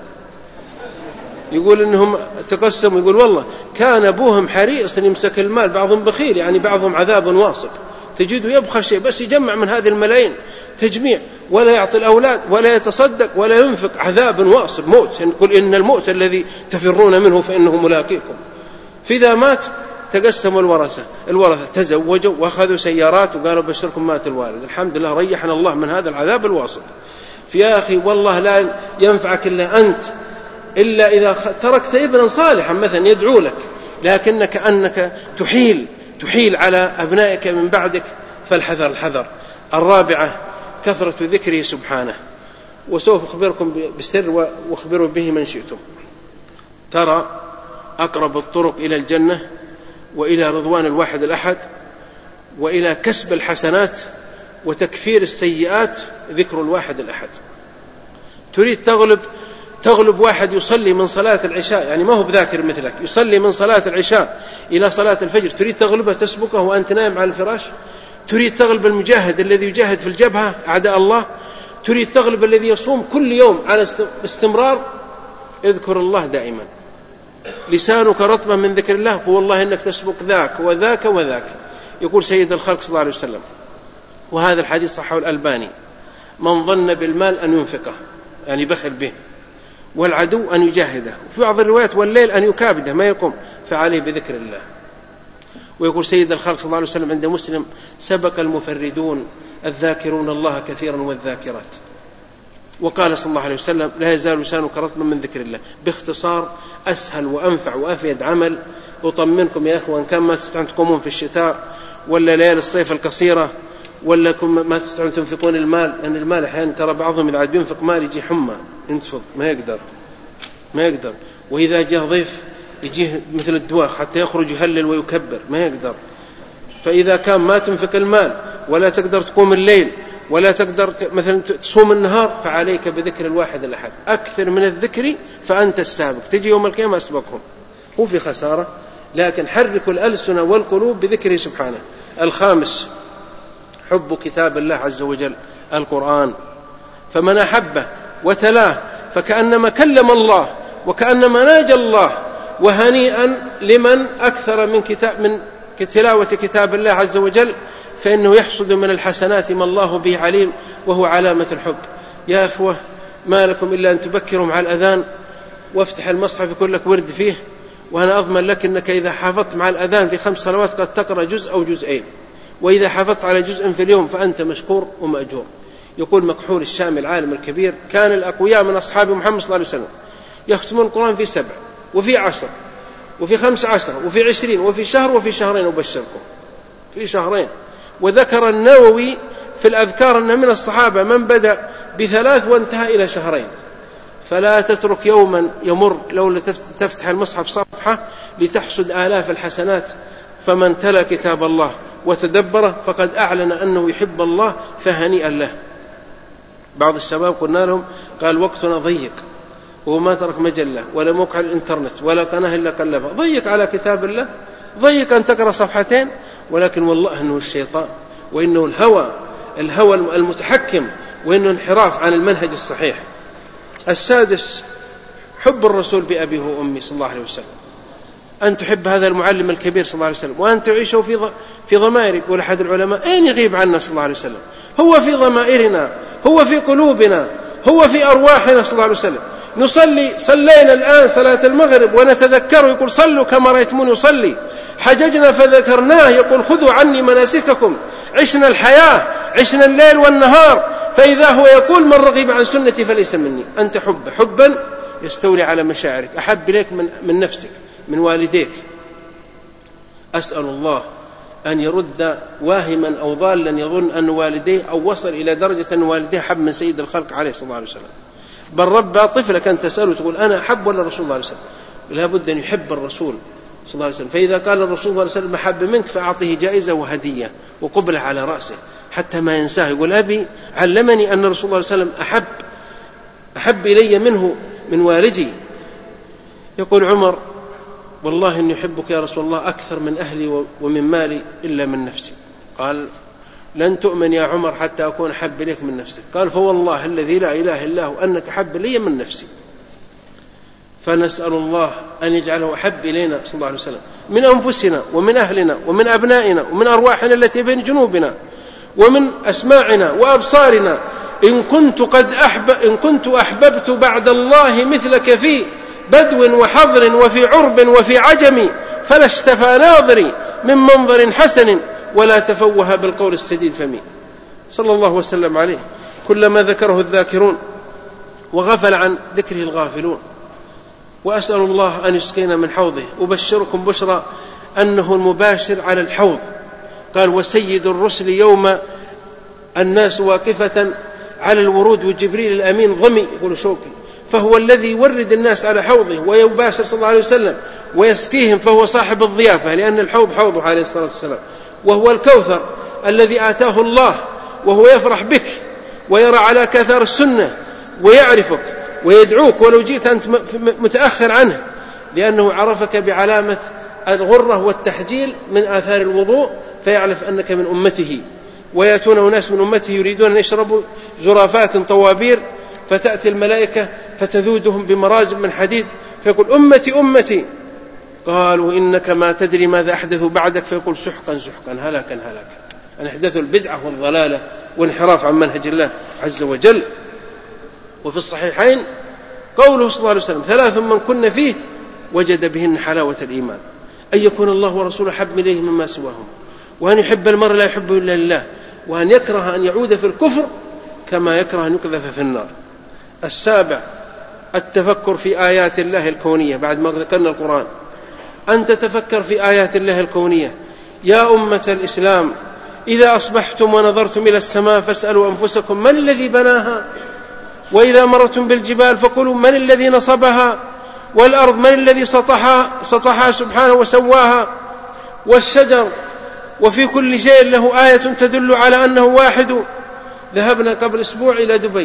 يقول إنهم تقسموا، يقول والله كان أبوهم حريص أن يمسك المال، بعضهم بخيل، يعني بعضهم عذاب واصب، تجده يبخل شيء بس يجمع من هذه الملايين تجميع، ولا يعطي الأولاد ولا يتصدق ولا ينفق، عذاب واصب، موت. يقول: إن الموت الذي تفرون منه فإنه ملاقيكم. فإذا مات تقسموا الورثة الورثة تزوجوا وأخذوا سيارات وقالوا: بشركم مات الوالد. الحمد لله ريحنا الله من هذا العذاب الواصب. يا أخي والله لا ينفعك إلا أنت، إلا إذا تركت ابنا صالحا مثلا يدعو لك، لكنك أنك تحيل تحيل على أبنائك من بعدك، فالحذر الحذر. الرابعة كثرة ذكره سبحانه. وسوف أخبركم بالسر وأخبروا به من شئتم. ترى أقرب الطرق إلى الجنة وإلى رضوان الواحد الأحد وإلى كسب الحسنات وتكفير السيئات ذكر الواحد الأحد. تريد تغلب تغلب واحد يصلي من صلاة العشاء، يعني ما هو بذاكر مثلك، يصلي من صلاة العشاء إلى صلاة الفجر، تريد تغلبه تسبقه وأنت نائم على الفراش؟ تريد تغلب المجاهد الذي يجاهد في الجبهة أعداء الله؟ تريد تغلب الذي يصوم كل يوم على استمرار؟ اذكر الله دائما، لسانك رطبا من ذكر الله، فوالله إنك تسبق ذاك وذاك وذاك. يقول سيد الخلق صلى الله عليه وسلم، وهذا الحديث صححه الألباني: من ظن بالمال أن ينفقه، يعني بخل به، والعدو أن يجاهده، وفي بعض الروايات والليل أن يكابده ما يقوم، فعليه بذكر الله. ويقول سيد الخلق صلى الله عليه وسلم عند مسلم: سبق المفردون الذاكرون الله كثيرا والذاكرات. وقال صلى الله عليه وسلم: لا يزال لسانك رطبا من ذكر الله. باختصار أسهل وأنفع وأفيد عمل. أطمنكم يا أخوان، كان ما تستطيعون تقومون في الشتاء ولا ليالي الصيف القصيرة ولا ما تستطيعون تنفقون المال، لأن يعني المال أحيانا ترى بعضهم إذا عاد ينفق مال يجي حمى ينتفض ما يقدر ما يقدر وإذا جاء ضيف يجيه مثل الدواخ حتى يخرج يهلل ويكبر ما يقدر. فإذا كان ما تنفق المال ولا تقدر تقوم الليل ولا تقدر مثلا تصوم النهار، فعليك بذكر الواحد الأحد. أكثر من الذكر فأنت السابق، تجي يوم القيامة أسبقهم، هو في خسارة، لكن حركوا الألسن والقلوب بذكره سبحانه. الخامس حب كتاب الله عز وجل القرآن، فمن أحبه وتلاه فكأنما كلم الله وكأنما ناجى الله. وهنيئا لمن أكثر من كتاب من تلاوة كتاب الله عز وجل، فإنه يحصد من الحسنات ما الله به عليم، وهو علامة الحب. يا أخوة، ما لكم إلا أن تبكروا مع الأذان وافتح المصحف يكون لك ورد فيه، وأنا أضمن لك أنك إذا حافظت مع الأذان في خمس صلوات قد تقرأ جزء أو جزئين، وإذا حافظت على جزء في اليوم فأنت مشكور ومأجور. يقول مكحول الشامي العالم الكبير: كان الأقوياء من أصحاب محمد صلى الله عليه وسلم يختمون القرآن في سبع وفي عشر وفي خمس عشر وفي عشرين وفي شهر وفي شهرين، أبشركم في شهرين. وذكر النووي في الأذكار أن من الصحابة من بدأ بثلاث وانتهى إلى شهرين. فلا تترك يوما يمر لو تفتح المصحف صفحة لتحصد آلاف الحسنات. فمن تلا كتاب الله وتدبره فقد أعلن أنه يحب الله، فهنيئا له. بعض الشباب قلنا لهم قال وقتنا ضيق وما ترك مجلة ولا موقع الإنترنت ولا قناة إلا قلبها. ضيق على كتاب الله، ضيق أن تقرأ صفحتين، ولكن والله أنه الشيطان وإنه الهوى الهوى المتحكم وإنه انحراف عن المنهج الصحيح. السادس حب الرسول بأبيه وأمي صلى الله عليه وسلم، أن تحب هذا المعلم الكبير صلى الله عليه وسلم، وأن تعيشه في في ضمائرك. ولأحد العلماء: أين يغيب عنا صلى الله عليه وسلم؟ هو في ضمائرنا، هو في قلوبنا، هو في أرواحنا صلى الله عليه وسلم. نصلي صلينا الآن صلاة المغرب ونتذكره، يقول: صلوا كما رأيتموني يصلي. حججنا فذكرناه، يقول: خذوا عني مناسككم. عشنا الحياة، عشنا الليل والنهار، فإذا هو يقول: من رغب عن سنتي فليس مني. أنت حب حبا يستولي على مشاعرك، أحب إليك من, من نفسك من والديك. أسأل الله أن يرد واهما أو ضالا يظن أن والديه أو وصل إلى درجة أن والديه حب من سيد الخلق عليه صلى الله عليه وسلم. بل ربى طفلك أن تسأله تقول: أنا أحب ولا الرسول صلى الله عليه وسلم؟ لا بد أن يحب الرسول صلى الله عليه وسلم. فإذا قال الرسول صلى الله عليه وسلم أحب منك فأعطيه جائزة وهدية وقبله على رأسه حتى ما ينساه. يقول: أبي علمني أن الرسول صلى الله عليه وسلم أحب أحب إلي منه من والدي. يقول عمر: والله إني أحبك يا رسول الله أكثر من أهلي ومن مالي إلا من نفسي. قال: لن تؤمن يا عمر حتى أكون أحب إليك من نفسك. قال: فوالله الذي لا إله إلا هو أنك أحب لي من نفسي. فنسأل الله أن يجعله أحب إلينا صلى الله عليه وسلم من أنفسنا ومن أهلنا ومن أبنائنا ومن أرواحنا التي بين جنوبنا ومن أسماعنا وأبصارنا. إن كنت قد أحب إن كنت أحببت بعد الله مثلك في بدو وحضر وفي عرب وفي عجم، فلا اشتفى ناظري من منظر حسن ولا تفوه بالقول السديد فمي. صلى الله وسلم عليه. كلما ذكره الذاكرون وغفل عن ذكره الغافلون. وأسأل الله أن يسقينا من حوضه. أبشركم بشرى أنه المباشر على الحوض. قال: وسيد الرسل يوم الناس واقفة على الورود وجبريل الأمين ضمي، يقول شوقي، فهو الذي يورد الناس على حوضه ويباشر صلى الله عليه وسلم ويسقيهم، فهو صاحب الضيافة، لأن الحوض حوضه عليه الصلاة والسلام. وهو الكوثر الذي آتاه الله، وهو يفرح بك ويرى على كثار السنة ويعرفك ويدعوك ولو جئت أنت متأخر عنه، لأنه عرفك بعلامة الغرة والتحجيل من آثار الوضوء، فيعرف أنك من أمته. ويأتون ناس من أمته يريدون أن يشربوا زرافات طوابير، فتأتي الملائكة فتذودهم بمرازب من حديد، فيقول: أمتي أمتي. قالوا: إنك ما تدري ماذا أحدثوا بعدك. فيقول: سحقا سحقا هلاكا هلاكا، أن أحدثوا البدعة والضلالة والانحراف عن منهج الله عز وجل. وفي الصحيحين قوله صلى الله عليه وسلم ثلاث من كن فيه وجد بهن حلاوة الإيمان: أن يكون الله ورسوله حب إليه مما سواهم، وأن يحب المرء لا يحبه إلا لله، وأن يكره أن يعود في الكفر كما يكره أن يقذف في النار. السابع التفكر في آيات الله الكونية. بعد ما ذكرنا القرآن، أن تتفكر في آيات الله الكونية. يا أمة الإسلام، إذا أصبحتم ونظرتم إلى السماء فاسألوا أنفسكم من الذي بناها، وإذا مرتم بالجبال فقولوا من الذي نصبها، والأرض من الذي سطحها, سطحها سبحانه وسواها، والشجر، وفي كل شيء له آية تدل على أنه واحد. ذهبنا قبل أسبوع إلى دبي،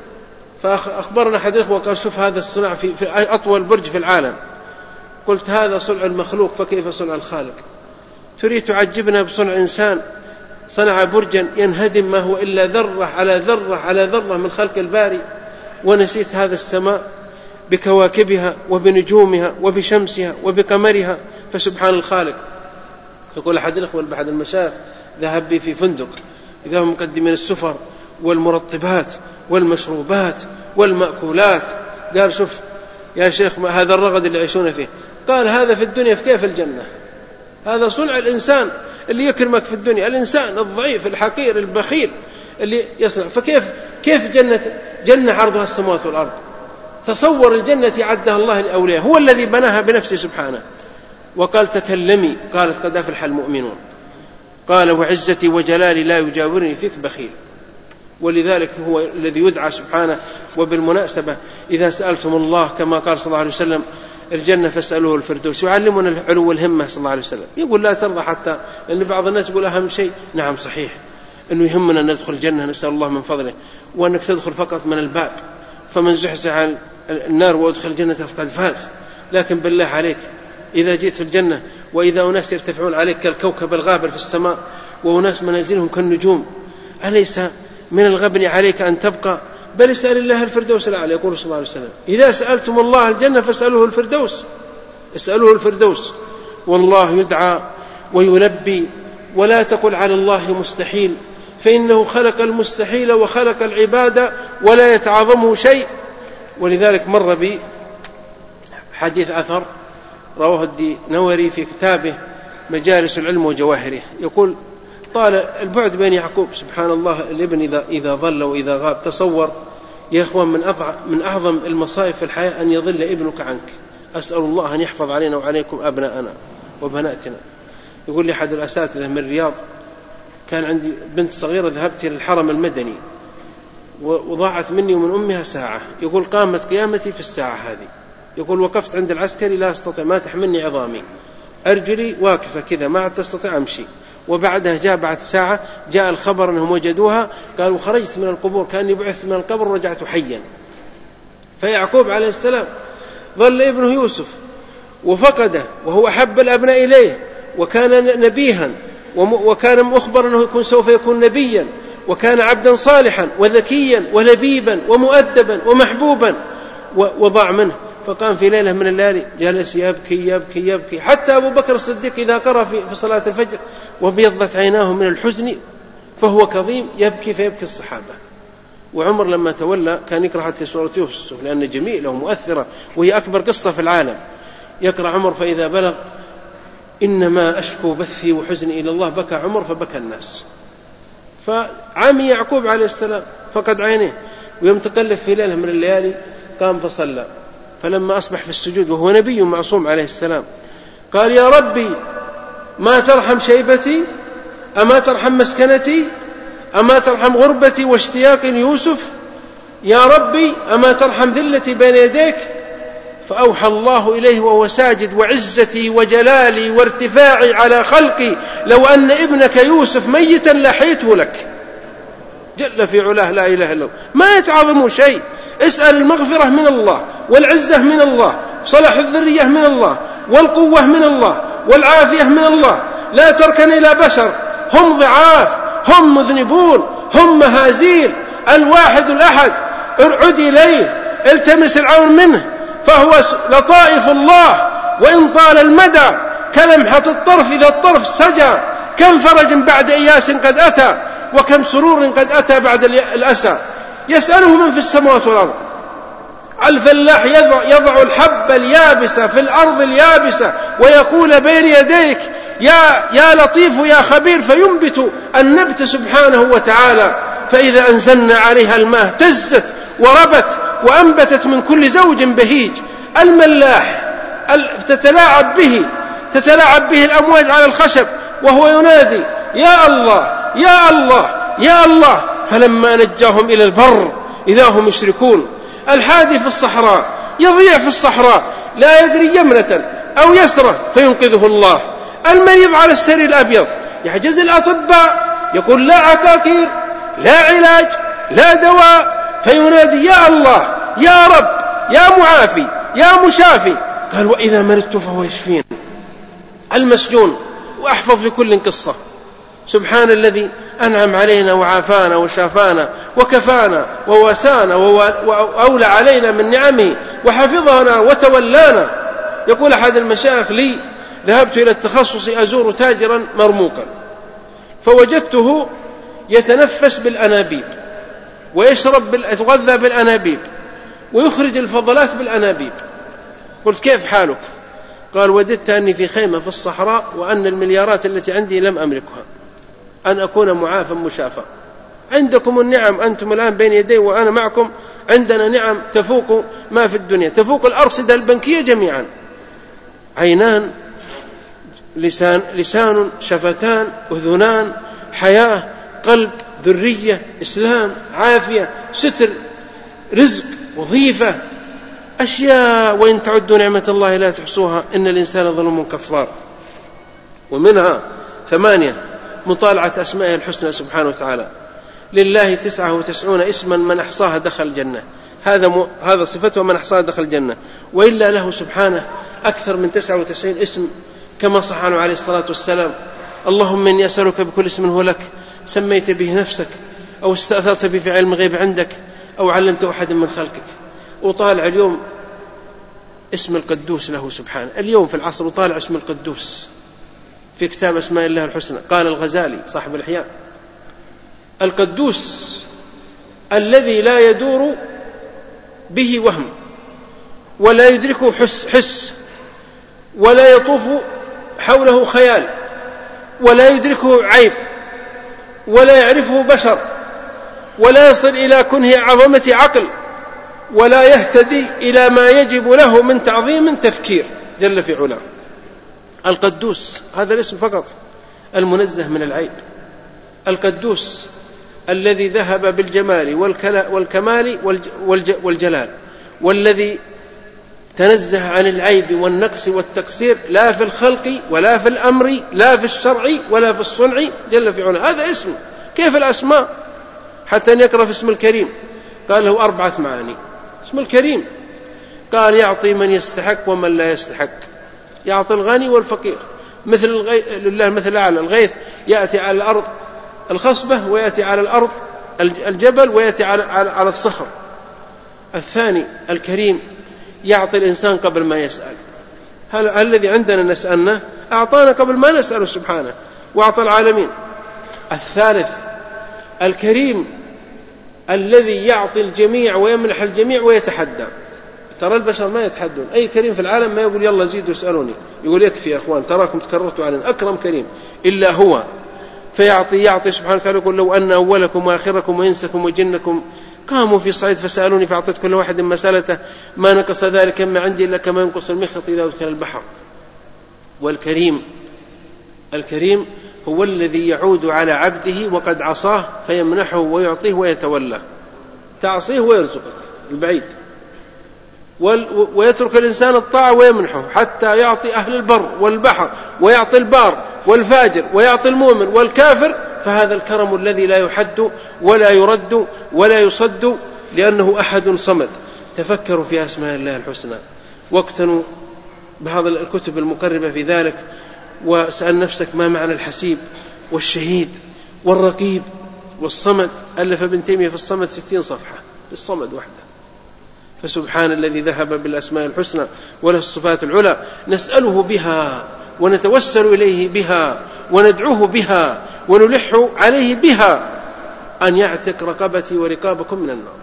فأخبرنا أحد الإخوة قال: شوف هذا الصنع في, في أطول برج في العالم. قلت: هذا صنع المخلوق، فكيف صنع الخالق؟ تريد تعجبنا بصنع إنسان صنع برجا ينهدم ما هو إلا ذرة على ذرة على ذرة من خلق الباري، ونسيت هذا السماء بكواكبها وبنجومها وبشمسها وبقمرها، فسبحان الخالق. يقول أحد الأخوة بأحد المشايخ: ذهب بي في فندق، إذا هم مقدمين السفر والمرطبات والمشروبات والمأكولات. قال: شوف يا شيخ هذا الرغد اللي يعيشون فيه. قال: هذا في الدنيا، في كيف الجنة؟ هذا صنع الإنسان اللي يكرمك في الدنيا، الإنسان الضعيف الحقير البخيل اللي يصنع. فكيف كيف جنة جنة عرضها السماوات والأرض؟ تصور الجنة عدها الله لأولياء، هو الذي بناها بنفسه سبحانه. وقال: تكلمي. قالت: قد أفلح المؤمنون. قال: وعزتي وجلالي لا يجاورني فيك بخيل. ولذلك هو الذي يدعى سبحانه. وبالمناسبة إذا سألتم الله كما قال صلى الله عليه وسلم الجنة فاسألوه الفردوس، يعلمنا العلو والهمة صلى الله عليه وسلم. يقول: لا ترضى حتى، لأن بعض الناس يقول أهم شيء، نعم صحيح أنه يهمنا أن ندخل الجنة، نسأل الله من فضله، وأنك تدخل فقط من الباب، فمن زحزح عن النار وأدخل الجنة فقد فاز. لكن بالله عليك إذا جئت في الجنة وإذا أناس يرتفعون عليك كالكوكب الغابر في السماء، وأناس منازلهم كالنجوم، أليس من الغبن عليك أن تبقى؟ بل اسأل الله الفردوس الأعلى. يقول صلى الله عليه وسلم: إذا سألتم الله الجنة فاسألوه الفردوس، اسألوه الفردوس. والله يدعى ويلبي، ولا تقل على الله مستحيل، فإنه خلق المستحيل وخلق العبادة ولا يتعاظمه شيء. ولذلك مر بي حديث أثر رواه الدينوري في كتابه مجالس العلم وجواهره، يقول: طال البعد بين يعقوب سبحان الله الابن إذا, إذا ظل وإذا غاب. تصور يا أخوان من, من أعظم المصائب في الحياة أن يظل ابنك عنك. أسأل الله أن يحفظ علينا وعليكم أبناءنا وبناتنا. يقول لي أحد الأساتذة من الرياض: كان عندي بنت صغيرة ذهبت إلى الحرم المدني وضاعت مني ومن أمها ساعة. يقول: قامت قيامتي في الساعة هذه. يقول: وقفت عند العسكري لا أستطيع، ما تحملني عظامي، أرجلي واقفة كذا ما تستطيع أمشي. وبعدها جاء بعد ساعة جاء الخبر أنهم وجدوها، قالوا: خرجت من القبور كأني بعثت من القبر ورجعت حيا. فيعقوب عليه السلام ظل ابنه يوسف وفقده، وهو أحب الأبناء إليه، وكان نبيها، وكان مخبر أنه يكون سوف يكون نبيا، وكان عبدا صالحا وذكيا ولبيبا ومؤدبا ومحبوبا، وضاع منه. فقام في ليلة من الليالي جلس يبكي يبكي يبكي، حتى أبو بكر الصديق إذا قرأ في صلاة الفجر وبيضت عيناه من الحزن فهو كظيم يبكي فيبكي الصحابة. وعمر لما تولى كان يقرأ حتى سورة يوسف لأنها جميلة ومؤثرة وهي أكبر قصة في العالم. يقرأ عمر فإذا بلغ إنما أشكو بثي وحزني إلى الله بكى عمر فبكى الناس. فعمي يعقوب عليه السلام فقد عينيه، ويوم تقلف في ليلة من الليالي قام فصلى. فلما أصبح في السجود وهو نبي معصوم عليه السلام قال: يا ربي ما ترحم شيبتي، أما ترحم مسكنتي، أما ترحم غربتي واشتياقي ليوسف، يا ربي أما ترحم ذلتي بين يديك. فأوحى الله إليه وهو ساجد: وعزتي وجلالي وارتفاعي على خلقي لو أن ابنك يوسف ميتا لحيته لك. جل في علاه لا إله إلا هو، ما يتعاظم شيء. اسأل المغفرة من الله، والعزة من الله، صلاح الذرية من الله، والقوة من الله، والعافية من الله. لا تركن إلى بشر، هم ضعاف، هم مذنبون، هم مهازيل. الواحد الأحد ارعد إليه، التمس العون منه، فهو لطائف الله وإن طال المدى كلمحة الطرف إذا الطرف سجى. كم فرج بعد إياس قد أتى، وكم سرور قد أتى بعد الأسى. يسأله من في السماوات والأرض الفلاح يضع, يضع الحب اليابسة في الأرض اليابسة ويقول بين يديك يا, يا لطيف يا خبير، فينبت النبت سبحانه وتعالى. فإذا أنزلنا عليها الماء اهتزت وربت وأنبتت من كل زوج بهيج. الملاح تتلاعب به تتلاعب به الأمواج على الخشب وهو ينادي يا الله يا الله يا الله، فلما نجاهم إلى البر إذا هم يشركون. الحادي في الصحراء يضيع في الصحراء لا يدري يمنة أو يسرة فينقذه الله. المريض على السرير الأبيض يحجز الأطباء يقول لا عقاقير لا علاج لا دواء، فينادي يا الله يا رب يا معافي يا مشافي. قال وإذا مرضت فهو يشفين. المسجون، وأحفظ في كل قصة، سبحان الذي أنعم علينا وعافانا وشافانا وكفانا وواسانا وأولى علينا من نعمه وحفظنا وتولانا. يقول أحد المشايخ لي ذهبت إلى التخصص أزور تاجرا مرموقا فوجدته يتنفس بالأنابيب ويشرب يتغذى بالأنابيب ويخرج الفضلات بالأنابيب. قلت كيف حالك؟ قال وجدت أني في خيمة في الصحراء وأن المليارات التي عندي لم أملكها، أن أكون معافى مشافى. عندكم النعم أنتم الآن بين يدي وأنا معكم، عندنا نعم تفوق ما في الدنيا، تفوق الأرصدة البنكية جميعا. عينان، لسان, لسان شفتان، أذنان، حياة، قلب، ذرية، إسلام، عافية، ستر، رزق، وظيفة، أشياء وإن تعدوا نعمة الله لا تحصوها إن الإنسان ظلوم كفار. ومنها ثمانية مطالعة أسمائه الحسنى سبحانه وتعالى. لله تسعة وتسعون اسما من أحصاها دخل الجنة، هذا م... هذا صفته من أحصاها دخل الجنة. وإلا له سبحانه أكثر من تسعة وتسعين اسم كما صح عنه عليه الصلاة والسلام. اللهم إني أسألك بكل اسم هو لك سميت به نفسك أو استأثرت به في علم غيب عندك أو علمت أحد من خلقك. وطالع اليوم اسم القدوس له سبحانه، اليوم في العصر وطالع اسم القدوس في كتاب أسماء الله الحسنى. قال الغزالي صاحب الإحياء القدوس الذي لا يدور به وهم ولا يدركه حس, حس ولا يطوف حوله خيال ولا يدركه عيب ولا يعرفه بشر ولا يصل إلى كنه عظمة عقل ولا يهتدي إلى ما يجب له من تعظيم تفكير جل في علاه. القدوس هذا الاسم فقط، المنزه من العيب. القدوس الذي ذهب بالجمال والكمال والجلال، والذي تنزه عن العيب والنقص والتقصير لا في الخلق ولا في الأمر لا في الشرع ولا في الصنع جل في علاه. هذا اسم. كيف الأسماء؟ حتى أن يقرأ في اسم الكريم قال له أربعة معاني. اسم الكريم قال يعطي من يستحق ومن لا يستحق، يعطي الغني والفقير، مثل الغي... لله مثل أعلى. الغيث يأتي على الأرض الخصبة ويأتي على الأرض الجبل ويأتي على, على الصخر. الثاني الكريم يعطي الإنسان قبل ما يسأل. هل الذي عندنا نسألنا أعطانا قبل ما نسأله سبحانه وأعطى العالمين. الثالث الكريم الذي يعطي الجميع ويمنح الجميع ويتحدى. ترى البشر ما يتحدون، أي كريم في العالم ما يقول يلا زيدوا اسألوني، يقول يكفي يا أخوان تراكم تكررتوا علينا، أكرم كريم إلا هو. فيعطي يعطي سبحانه وتعالى يقول لو أن أولكم وآخركم وإنسكم وجنكم قاموا في صعيد فسألوني فأعطيت كل واحد مسألته ما نقص ذلك ما عندي إلا كما ينقص المخيط إذا أدخل البحر. والكريم الكريم هو الذي يعود على عبده وقد عصاه فيمنحه ويعطيه ويتولى، تعصيه ويرزقك البعيد، ويترك الإنسان الطاعة ويمنحه حتى يعطي أهل البر والبحر ويعطي البار والفاجر ويعطي المؤمن والكافر. فهذا الكرم الذي لا يحد ولا يرد ولا يصد لأنه أحد صمد. تفكروا في أسماء الله الحسنى واقتنوا بهذا الكتب المقربة في ذلك، واسأل نفسك ما معنى الحسيب والشهيد والرقيب والصمد. ألف ابن تيمية في الصمد ستين صفحة الصمد وحده. فسبحان الذي ذهب بالأسماء الحسنى وله الصفات العلى، نسأله بها ونتوسل إليه بها وندعوه بها ونلح عليه بها أن يعتق رقبتي ورقابكم من النار.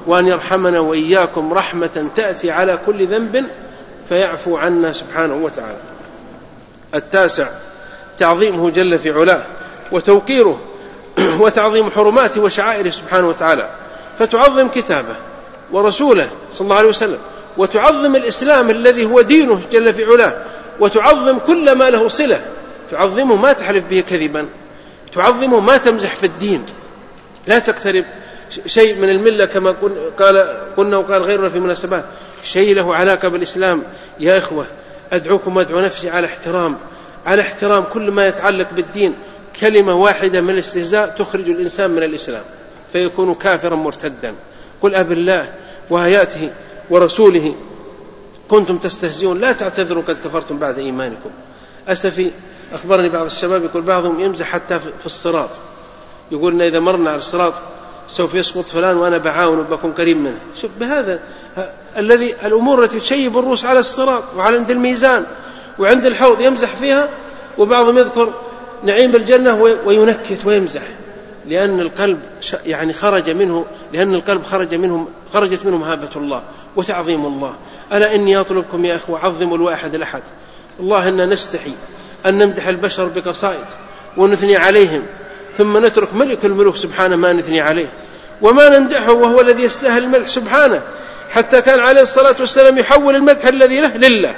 وأن يرحمنا وإياكم رحمة تأتي على كل ذنب فيعفو عنا سبحانه وتعالى. التاسع تعظيمه جل في علاه وتوقيره وتعظيم حرماته وشعائره سبحانه وتعالى، فتعظم كتابه ورسوله صلى الله عليه وسلم، وتعظم الإسلام الذي هو دينه جل في علاه، وتعظم كل ما له صلة، تعظمه ما تحلف به كذبا، تعظمه ما تمزح في الدين، لا تقترب شيء من الملة كما قال قلنا وقال غيرنا في مناسبات، شيء له علاقة بالإسلام. يا إخوة أدعوكم وأدعو نفسي على احترام على احترام كل ما يتعلق بالدين. كلمة واحدة من الاستهزاء تخرج الإنسان من الإسلام فيكون كافرا مرتدا. قل أب الله وآياته ورسوله كنتم تستهزئون لا تعتذروا قد كفرتم بعد إيمانكم. أسفي أخبرني بعض الشباب يقول بعضهم يمزح حتى في الصراط، يقول إن إذا مرنا على الصراط سوف يسقط فلان وأنا بعاون وبكون قريب منه. شوف بهذا الذي الأمور التي تشيب الرؤوس على الصراط وعلى عند الميزان وعند الحوض يمزح فيها، وبعضهم يذكر نعيم الجنة وينكت ويمزح، لأن القلب يعني خرج منه لأن القلب خرج منه خرجت منه مهابة الله وتعظيم الله. ألا إني أطلبكم يا أخوة عظموا الواحد الأحد. الله إننا نستحي أن نمدح البشر بقصائد ونثني عليهم ثم نترك ملك الملوك سبحانه ما نثني عليه وما نمدحه وهو الذي يستاهل المدح سبحانه، حتى كان عليه الصلاة والسلام يحول المدح الذي له لله،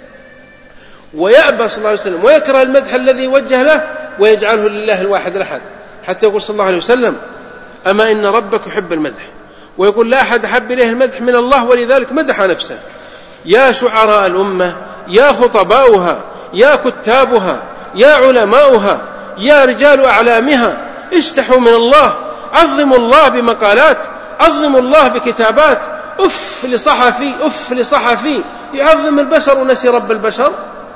ويأبى صلى الله عليه وسلم ويكره المدح الذي وجه له ويجعله لله الواحد الأحد، حتى يقول صلى الله عليه وسلم أما إن ربك يحب المدح، ويقول لا أحد أحب إليه المدح من الله ولذلك مدح نفسه. يا شعراء الأمة، يا خطباؤها، يا كتابها، يا علماؤها، يا رجال أعلامها، استحوا من الله، عظموا الله بمقالات، عظموا الله بكتابات. أف لصحفي أف لصحفي يعظم البشر ونسي رب البشر،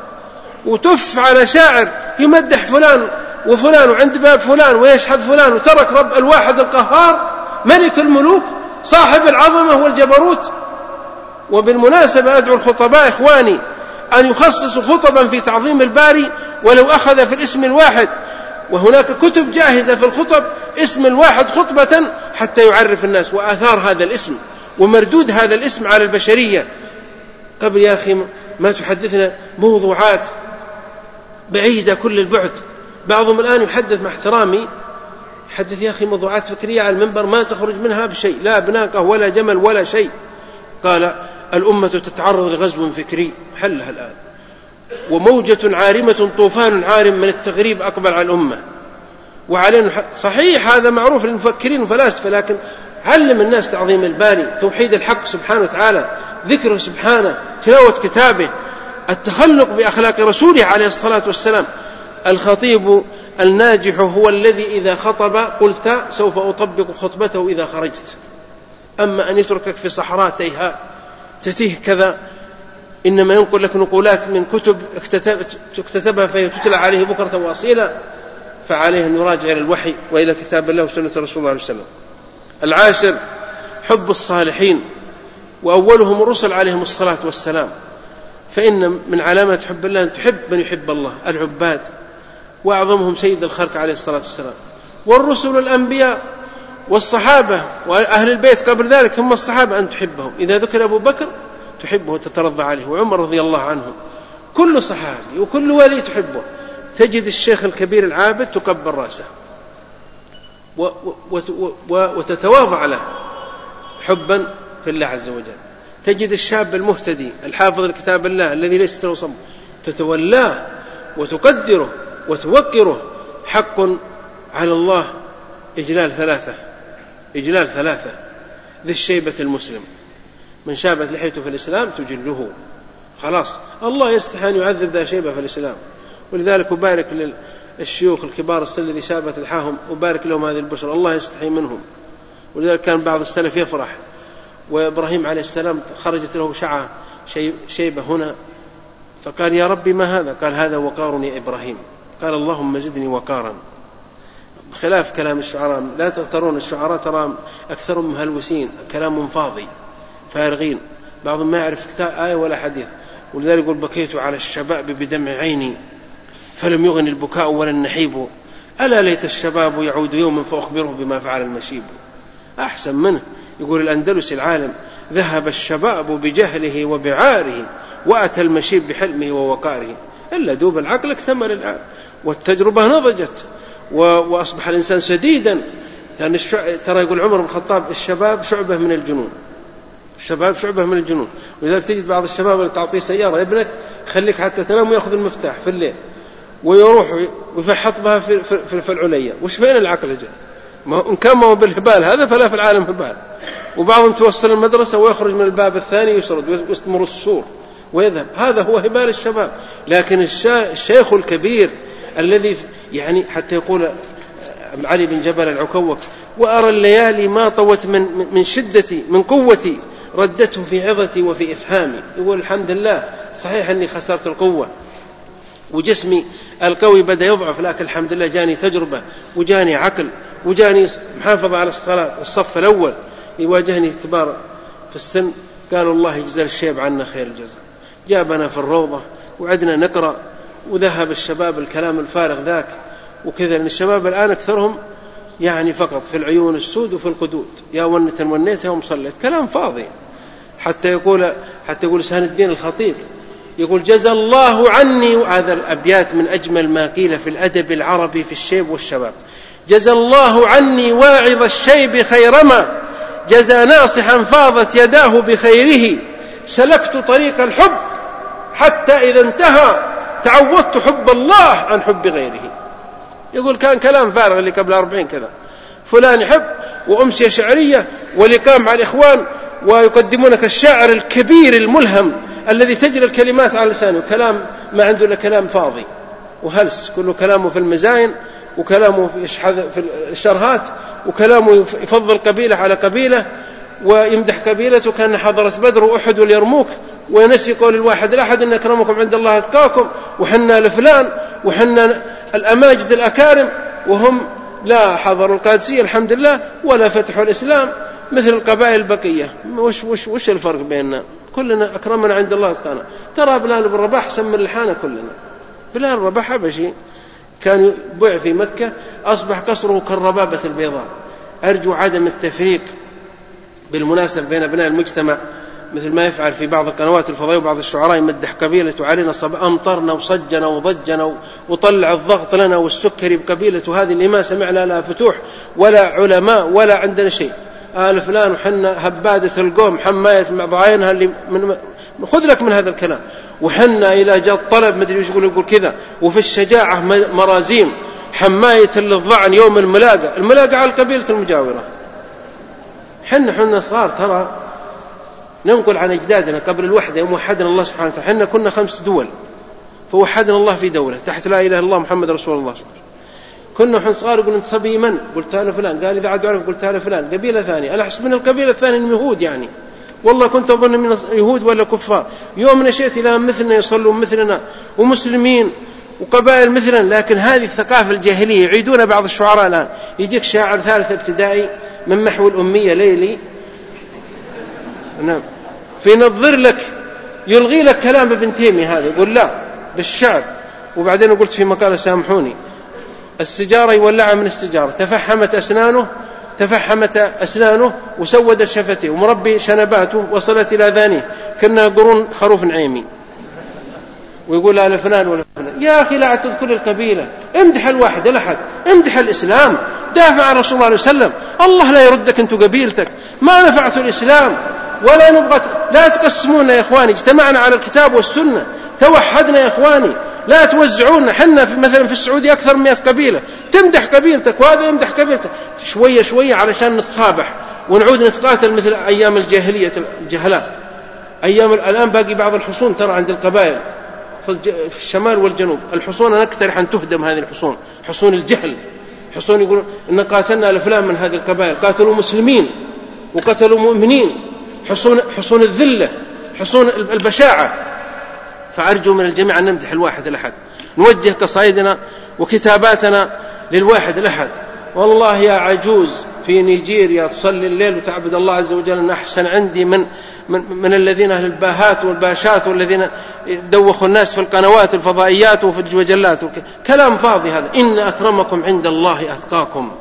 وتف على شاعر يمدح فلان وفلان وعند باب فلان ويشحذ فلان وترك رب الواحد القهار ملك الملوك صاحب العظمة والجبروت. وبالمناسبة أدعو الخطباء إخواني أن يخصصوا خطبا في تعظيم الباري ولو أخذ في الاسم الواحد، وهناك كتب جاهزة في الخطب اسم الواحد خطبة حتى يعرف الناس وآثار هذا الاسم ومردود هذا الاسم على البشرية. قبل يا أخي ما تحدثنا موضوعات بعيدة كل البعد، بعضهم الآن يحدث مع احترامي يحدث يا أخي موضوعات فكرية على المنبر ما تخرج منها بشيء، لا بناقة ولا جمل ولا شيء. قال الأمة تتعرض لغزو فكري حلها الآن، وموجة عارمة طوفان عارم من التغريب أقبل على الأمة وعلينا. صحيح هذا معروف للمفكرين والفلاسفة، لكن علم الناس تعظيم الباري، توحيد الحق سبحانه وتعالى، ذكره سبحانه، تلاوة كتابه، التخلق بأخلاق رسوله عليه الصلاة والسلام. الخطيب الناجح هو الذي إذا خطب قلت سوف أطبق خطبته إذا خرجت، أما أن يتركك في صحراء تيهاء تتيه كذا، إنما ينقل لك نقولات من كتب اكتتبها فهي تتلى عليه بكرة وأصيلا، فعليه أن يراجع إلى الوحي وإلى كتاب الله وسنة رسول الله عليه وسلم. العاشر حب الصالحين وأولهم الرسل عليهم الصلاة والسلام، فإن من علامات حب الله أن تحب من يحب الله، العباد، وأعظمهم سيد الخلق عليه الصلاة والسلام، والرسل الأنبياء والصحابة وأهل البيت قبل ذلك ثم الصحابة أن تحبهم. إذا ذكر أبو بكر تحبه وتترضى عليه، وعمر رضي الله عنه، كل صحابي وكل ولي تحبه. تجد الشيخ الكبير العابد تقبل رأسه وتتواضع له حبا في الله عز وجل. تجد الشاب المهتدي الحافظ لكتاب الله الذي ليس له صم تتولاه وتقدره وتوقره. حق على الله إجلال ثلاثة إجلال ثلاثة ذي الشيبة المسلم، من شابت لحيته في الإسلام تجله. خلاص الله يستحي أن يعذب ذا شيبة في الإسلام، ولذلك أبارك للشيوخ الكبار السن الذي شابت لحاهم، أبارك لهم هذه البشر، الله يستحي منهم. ولذلك كان بعض السلف يفرح وإبراهيم عليه السلام خرجت له شعة شيبة هنا، فقال يا ربي ما هذا؟ قال هذا وقار يا إبراهيم. قال اللهم زدني وقارا. بخلاف كلام الشعراء، لا تغترون الشعراء ترى أكثرهم مهلوسين، كلام فاضي فارغين، بعضهم ما يعرف كتاب آية ولا حديث. ولذلك يقول بكيت على الشباب بدمع عيني فلم يغن البكاء ولا النحيب، ألا ليت الشباب يعود يوما فأخبره بما فعل المشيب. أحسن منه يقول الأندلسي العالم: ذهب الشباب بجهله وبعاره، وأتى المشيب بحلمه ووقاره. إلا دوب العقل اكتمل الآن، والتجربة نضجت، وأصبح الإنسان سديدا. ترى يقول عمر بن الخطاب: الشباب شعبة من الجنون، الشباب شعبة من الجنون. ولذلك تجد بعض الشباب اللي تعطيه سيارة: يا ابنك خليك حتى تنام، ويأخذ المفتاح في الليل ويروح ويفحط بها في, في, في العليا. وش فين العقل جاء؟ إن كان ما هو بالهبال هذا فلا في العالم هبال. وبعضهم توصل المدرسة ويخرج من الباب الثاني يسرد ويستمر السور ويذهب. هذا هو هبال الشباب. لكن الشيخ الكبير الذي يعني حتى يقول علي بن جبل العكوك: وأرى الليالي ما طوت من, من شدتي من قوتي، ردته في عظتي وفي إفهامي. يقول الحمد لله، صحيح أني خسرت القوة وجسمي القوي بدأ يضعف، لكن الحمد لله جاني تجربة وجاني عقل وجاني محافظة على الصلاة. الصف الأول يواجهني كبار في السن قالوا: الله يجزل الشيب عنا خير الجزاء. جابنا في الروضة وعدنا نقرأ، وذهب الشباب الكلام الفارغ ذاك وكذا. لأن الشباب الآن أكثرهم يعني فقط في العيون السود وفي القدود: يا ونة ونيت يوم صليت، كلام فاضي. حتى يقول حتى يقول سهل الدين الخطيب يقول: جزى الله عني، وهذا الأبيات من أجمل ما قيل في الأدب العربي في الشيب والشباب: جزى الله عني واعظ الشيب خيرما، جزى ناصحا فاضت يداه بخيره، سلكت طريق الحب حتى إذا انتهى تعودت حب الله عن حب غيره. يقول كان كلام فارغ اللي قبل أربعين كذا، فلان يحب وأمسية شعرية ولقاء مع الإخوان، ويقدمونك الشاعر الكبير الملهم الذي تجري الكلمات على لسانه، كلام ما عنده إلا كلام فاضي وهلس، كله كلامه في المزاين، وكلامه في الشرهات، وكلامه يفضل قبيلة على قبيلة، ويمدح قبيلته كان حضرت بدر وأحد واليرموك، ونسي قول الواحد الأحد: إن أكرمكم عند الله أتقاكم، وحنا لفلان، وحنا الأماجد الأكارم، وهم لا حضروا القادسية الحمد لله ولا فتحوا الإسلام مثل القبائل البقية. وش, وش, وش الفرق بيننا؟ كلنا أكرمنا عند الله أتقانا. ترى بلال بن رباح سمى الحانة كلنا. بلال بن رباح حبشي كان يبيع في مكة، أصبح قصره كالربابة البيضاء. أرجو عدم التفريق بالمناسبة بين أبناء المجتمع، مثل ما يفعل في بعض القنوات الفضائية وبعض الشعراء يمدح قبيلته علينا صب أمطرنا وصجنا وضجنا وطلع الضغط لنا والسكري بقبيلته هذه اللي ما سمعنا لها فتوح ولا علماء ولا عندنا شيء. آل فلان وحنا هبادة القوم حماية مع ضعينها اللي من خذ لك من هذا الكلام. وحنا إلى جاء الطلب مدري وش يقول يقول كذا. وفي الشجاعة مرازيم حماية للضعن يوم الملاقة، الملاقة على القبيلة المجاورة. حنا حنا صغار ترى ننقل عن أجدادنا قبل الوحدة يوم وحدنا الله سبحانه وتعالى. حنا كنا خمس دول فوحدنا الله في دولة تحت لا إله إلا الله محمد رسول الله. كنا حنا صغار يقول أنت صبي من؟ قلت أنا فلان. قال إذا عاد أعرف قلت أنا فلان. قبيلة ثانية أنا أحسب من القبيلة الثانية من يهود، يعني والله كنت أظن من يهود ولا كفار. يوم نشأت إلى مثلنا يصلون مثلنا ومسلمين وقبائل مثلنا. لكن هذه الثقافة الجاهلية يعيدون بعض الشعراء الآن. يجيك شاعر ثالث ابتدائي من محو الأمية ليلي نعم في نظر لك يلغي لك كلام ابن تيمية هذا، يقول لا بالشعر. وبعدين قلت في مقالة سامحوني السجارة يولعها من السجارة، تفحمت أسنانه تفحمت أسنانه وسودت شفته ومربي شنباته وصلت إلى ذانيه كأنها قرون خروف نعيمي. ويقول لا فلان ولا فلان. يا أخي لا تذكر القبيلة، امدح الواحد الأحد، امدح الإسلام، دافع عن رسول الله عليه وسلم. الله لا يردك أنت قبيلتك، ما نفعت الإسلام ولا نبغى. لا تقسمونا يا إخواني، اجتمعنا على الكتاب والسنة، توحدنا يا إخواني، لا توزعونا. حنا في مثلا في السعودية أكثر من مئة قبيلة، تمدح قبيلتك وهذا يمدح قبيلتك شوية شوية علشان نتصابح ونعود نتقاتل مثل أيام الجاهلية الجهلاء. أيام الآن باقي بعض الحصون ترى عند القبائل في الشمال والجنوب، الحصون أنا أكثر أن تهدم هذه الحصون، حصون الجهل، حصون يقولون إن قاتلنا لفلان من هذه القبائل، قاتلوا مسلمين وقتلوا مؤمنين، حصون حصون الذلة، حصون البشاعة. فأرجو من الجميع أن نمدح الواحد الأحد، نوجه قصائدنا وكتاباتنا للواحد الأحد. والله يا عجوز في نيجيريا تصلي الليل وتعبد الله عز وجل أن أحسن عندي من من, من الذين أهل الباهات والباشات والذين دوخوا الناس في القنوات الفضائيات وفي المجلات. كلام فاضي هذا. إن أكرمكم عند الله أتقاكم.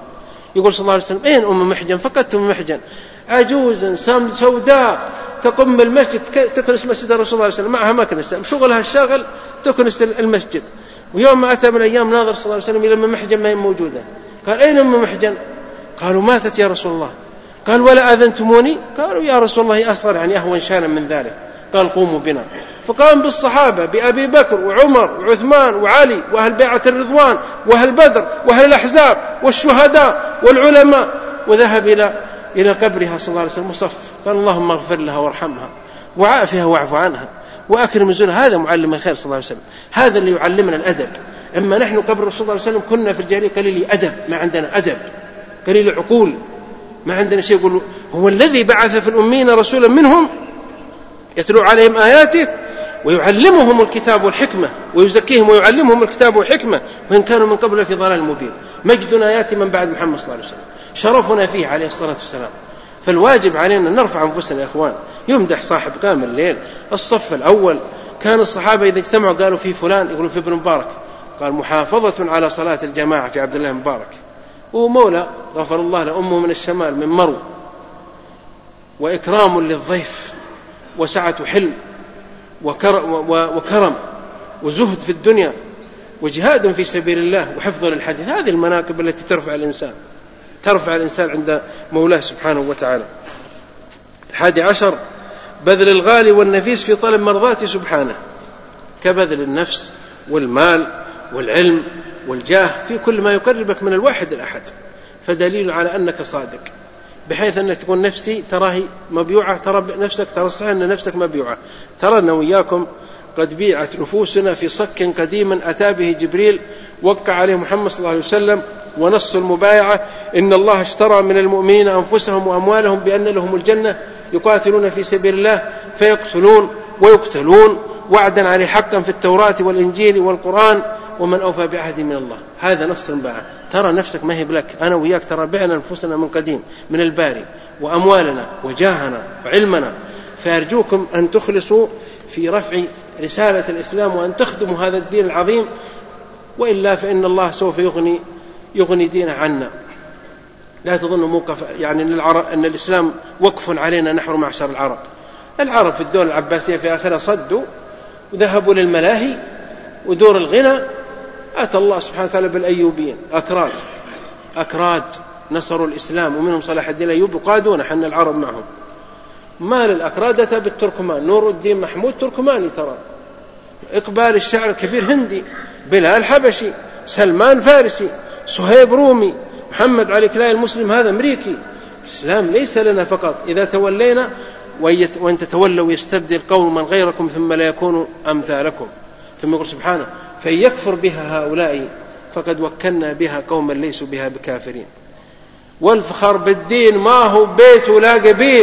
يقول صلى الله عليه وسلم: أين أم محجن؟ فقدت أم محجن عجوزا سوداء تقم المسجد، تكنس مسجد الرسول صلى الله عليه وسلم، معها مكنسة شغلها الشاغل تكنس المسجد. ويوم ما أتى من أيام ناظر صلى الله عليه وسلم إلى أم محجن ما هي موجودة، قال: أين أم محجن؟ قالوا: ماتت يا رسول الله. قال: ولا آذنتموني؟ قالوا: يا رسول الله أصغر يعني أهون شانا من ذلك. قال: قوموا بنا. فقام بالصحابة بأبي بكر وعمر وعثمان وعلي وأهل بيعة الرضوان وأهل بدر وأهل الأحزاب والشهداء والعلماء، وذهب إلى إلى قبرها صلى الله عليه وسلم مصف. قال: اللهم اغفر لها وارحمها وعافها واعف عنها وأكرم نزلها. هذا معلم الخير صلى الله عليه وسلم، هذا اللي يعلمنا الأدب. أما نحن قبر الرسول صلى الله عليه وسلم كنا في الجاهلية قليل أدب، ما عندنا أدب، قليل عقول، ما عندنا شيء. يقول: هو الذي بعث في الأمين رسولا منهم يتلو عليهم آياته ويعلمهم الكتاب والحكمة ويزكيهم ويعلمهم الكتاب والحكمة وإن كانوا من قبل في ضلال مبين. مجدنا يأتي من بعد محمد صلى الله عليه وسلم، شرفنا فيه عليه الصلاة والسلام. فالواجب علينا أن نرفع أنفسنا يا إخوان. يمدح صاحب قام الليل الصف الأول. كان الصحابة إذا اجتمعوا قالوا في فلان، يقولون في ابن مبارك، قال: محافظة على صلاة الجماعة في عبد الله مبارك. ومولى غفر الله لأمه من الشمال من مرو، وإكرام للضيف وسعة حلم وكرم وزهد في الدنيا وجهاد في سبيل الله وحفظ للحديث. هذه المناقب التي ترفع الإنسان ترفع الإنسان عند مولاه سبحانه وتعالى. الحادي عشر: بذل الغالي والنفيس في طلب مرضاته سبحانه، كبذل النفس والمال والعلم والجاه في كل ما يقربك من الواحد الأحد، فدليل على أنك صادق، بحيث أنك تكون نفسي تراهي مبيوعة، ترى نفسك ترى الصحيح أن نفسك مبيوعة. ترى وإياكم قد بيعت نفوسنا في صك قديما أتى به جبريل وقع عليه محمد صلى الله عليه وسلم، ونص المبايعة: إن الله اشترى من المؤمنين أنفسهم وأموالهم بأن لهم الجنة يقاتلون في سبيل الله فيقتلون ويقتلون وعدا عليه حقا في التوراة والإنجيل والقرآن ومن أوفى بعهد من الله. هذا نص المبايعة. ترى نفسك ما هي بلك، أنا وياك ترى بعنا أنفسنا من قديم من الباري وأموالنا وجاهنا وعلمنا، فأرجوكم أن تخلصوا في رفع رسالة الإسلام وأن تخدموا هذا الدين العظيم، وإلا فإن الله سوف يغني يغني دينه عنا. لا تظنوا موقف يعني أن, العرب أن الإسلام وقف علينا نحن معشر العرب. العرب في الدولة العباسية في آخرها صدوا وذهبوا للملاهي ودور الغنى. أتى الله سبحانه وتعالى بالأيوبيين أكراد أكراد نصروا الإسلام، ومنهم صلاح الدين الأيوبي قادونا حنا العرب معهم. مال الأكراد أتى بالتركمان، نور الدين محمود تركماني، ترى إقبال الشعر الكبير هندي، بلال حبشي، سلمان فارسي، صهيب رومي، محمد علي كلاي المسلم هذا أمريكي. الإسلام ليس لنا فقط. إذا تولينا وإن تتولوا يستبدل قوما غيركم ثم لا يكونوا أمثالكم. ثم يقول سبحانه: فإن يكفر بها هؤلاء فقد وكلنا بها قوما ليسوا بها بكافرين. والفخر بالدين ما هو بيت ولا قبيل،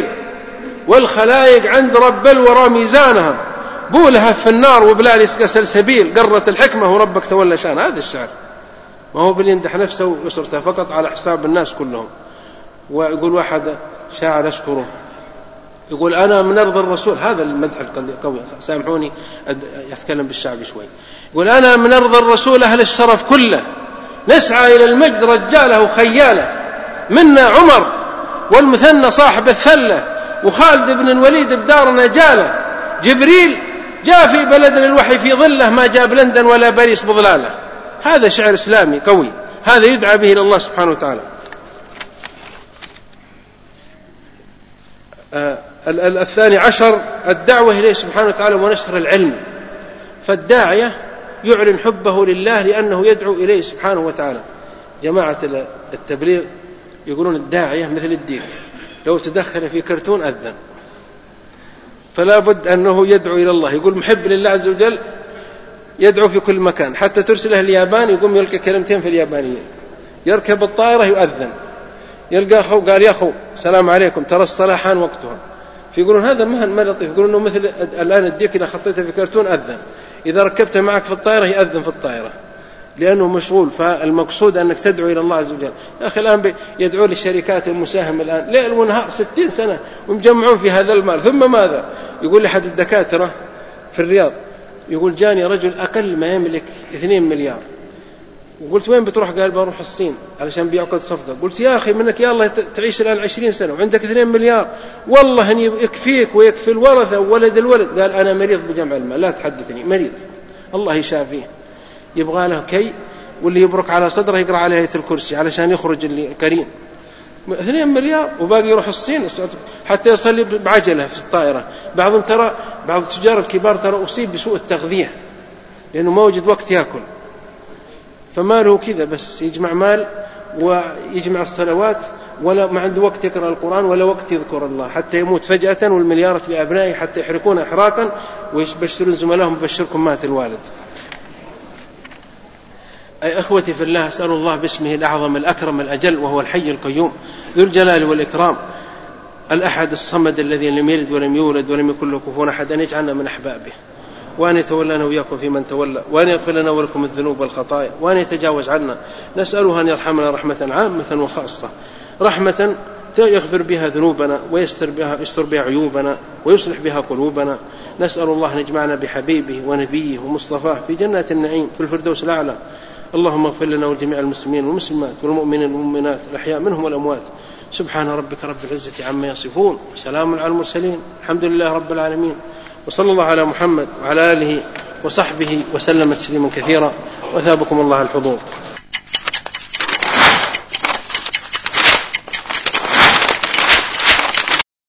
والخلايق عند رب الورى ميزانها، بولها في النار وبلال يسقى سلسبيل، قرت الحكمة وربك تولى شان. هذا الشعر ما هو بليمدح نفسه ويسرته فقط على حساب الناس كلهم. ويقول واحد شاعر أشكره يقول: أنا من أرض الرسول، هذا المدح القوي، سامحوني يتكلم بالشعب شوي، يقول: أنا من أرض الرسول أهل الشرف كله، نسعى إلى المجد رجاله خياله، منا عمر والمثنى صاحب الثلة، وخالد بن الوليد بدارنا جاله، جبريل جاء في بلدنا الوحي في ظله، ما جاب لندن ولا باريس بظلاله. هذا شعر إسلامي قوي، هذا يدعى به إلى الله سبحانه وتعالى. آه الثاني عشر: الدعوة إليه سبحانه وتعالى ونشر العلم. فالداعية يعلن حبه لله لأنه يدعو إليه سبحانه وتعالى. جماعة التبليغ يقولون الداعية مثل الديك، لو تدخل في كرتون أذن، فلا بد أنه يدعو إلى الله. يقول محب لله عز وجل يدعو في كل مكان، حتى ترسله اليابان يقوم يلقى كلمتين في اليابانية، يركب الطائرة يؤذن، يلقى أخو قال: يا أخو سلام عليكم ترى الصلاة حان وقتها. فيقولون هذا مهن ما لطيف. يقولون إنه مثل الآن الديك إذا خطيته في كرتون أذن، إذا ركبته معك في الطائرة يأذن في الطائرة لأنه مشغول. فالمقصود أنك تدعو إلى الله عز وجل. يا أخي الآن يدعو للشركات المساهمة الآن ليل ونهار ستين سنة ومجمعون في هذا المال، ثم ماذا؟ يقول لأحد الدكاترة في الرياض، يقول: جاني رجل أقل ما يملك اثنين مليار، وقلت وين بتروح؟ قال بروح الصين علشان بيعقد صفقة. قلت يا أخي منك يا الله تعيش الآن عشرين سنة وعندك اثنين مليار، والله أن يكفيك ويكفي الورثة وولد الولد. قال أنا مريض بجمع المال، لا تحدثني، مريض الله يشافيه. يبغى له كي، واللي يبرك على صدره يقرأ عليه آية الكرسي علشان يخرج اللي كريم. اثنين مليار وباقي يروح الصين حتى يصلي بعجلة في الطائرة. بعضهم ترى بعض التجار الكبار ترى أصيب بسوء التغذية لأنه ما وجد وقت يأكل، فماله كذا بس يجمع مال ويجمع الصلوات ولا ما عنده وقت يقرأ القرآن ولا وقت يذكر الله، حتى يموت فجأة والمليارات لأبنائه حتى يحرقون إحراقا ويبشرون زملائهم بشركم مات الوالد. أي أخوتي في الله، أسأل الله باسمه الأعظم الأكرم الأجل وهو الحي القيوم ذو الجلال والإكرام الأحد الصمد الذي لم يلد ولم يولد ولم يكن له كفوا أحد أن يجعلنا من أحبابه، وأن يتولنا وإياكم في من تولى، وأن يغفر لنا ولكم الذنوب والخطايا، وأن يتجاوز عنا. نسأله أن يرحمنا رحمة عامة وخاصة، رحمة يغفر بها ذنوبنا ويستر بها, يستر بها عيوبنا ويصلح بها قلوبنا. نسأل الله أن يجمعنا بحبيبه ونبيه ومصطفاه في جنات النعيم في الفردوس الأعلى. اللهم اغفر لنا ولجميع المسلمين والمسلمات والمؤمنين والمؤمنات الأحياء منهم والأموات. سبحان ربك رب العزة عما يصفون، وسلام على المرسلين، الحمد لله رب العالمين، وصلى الله على محمد وعلى آله وصحبه وسلم تسليما كثيرا، وثابكم الله الحضور.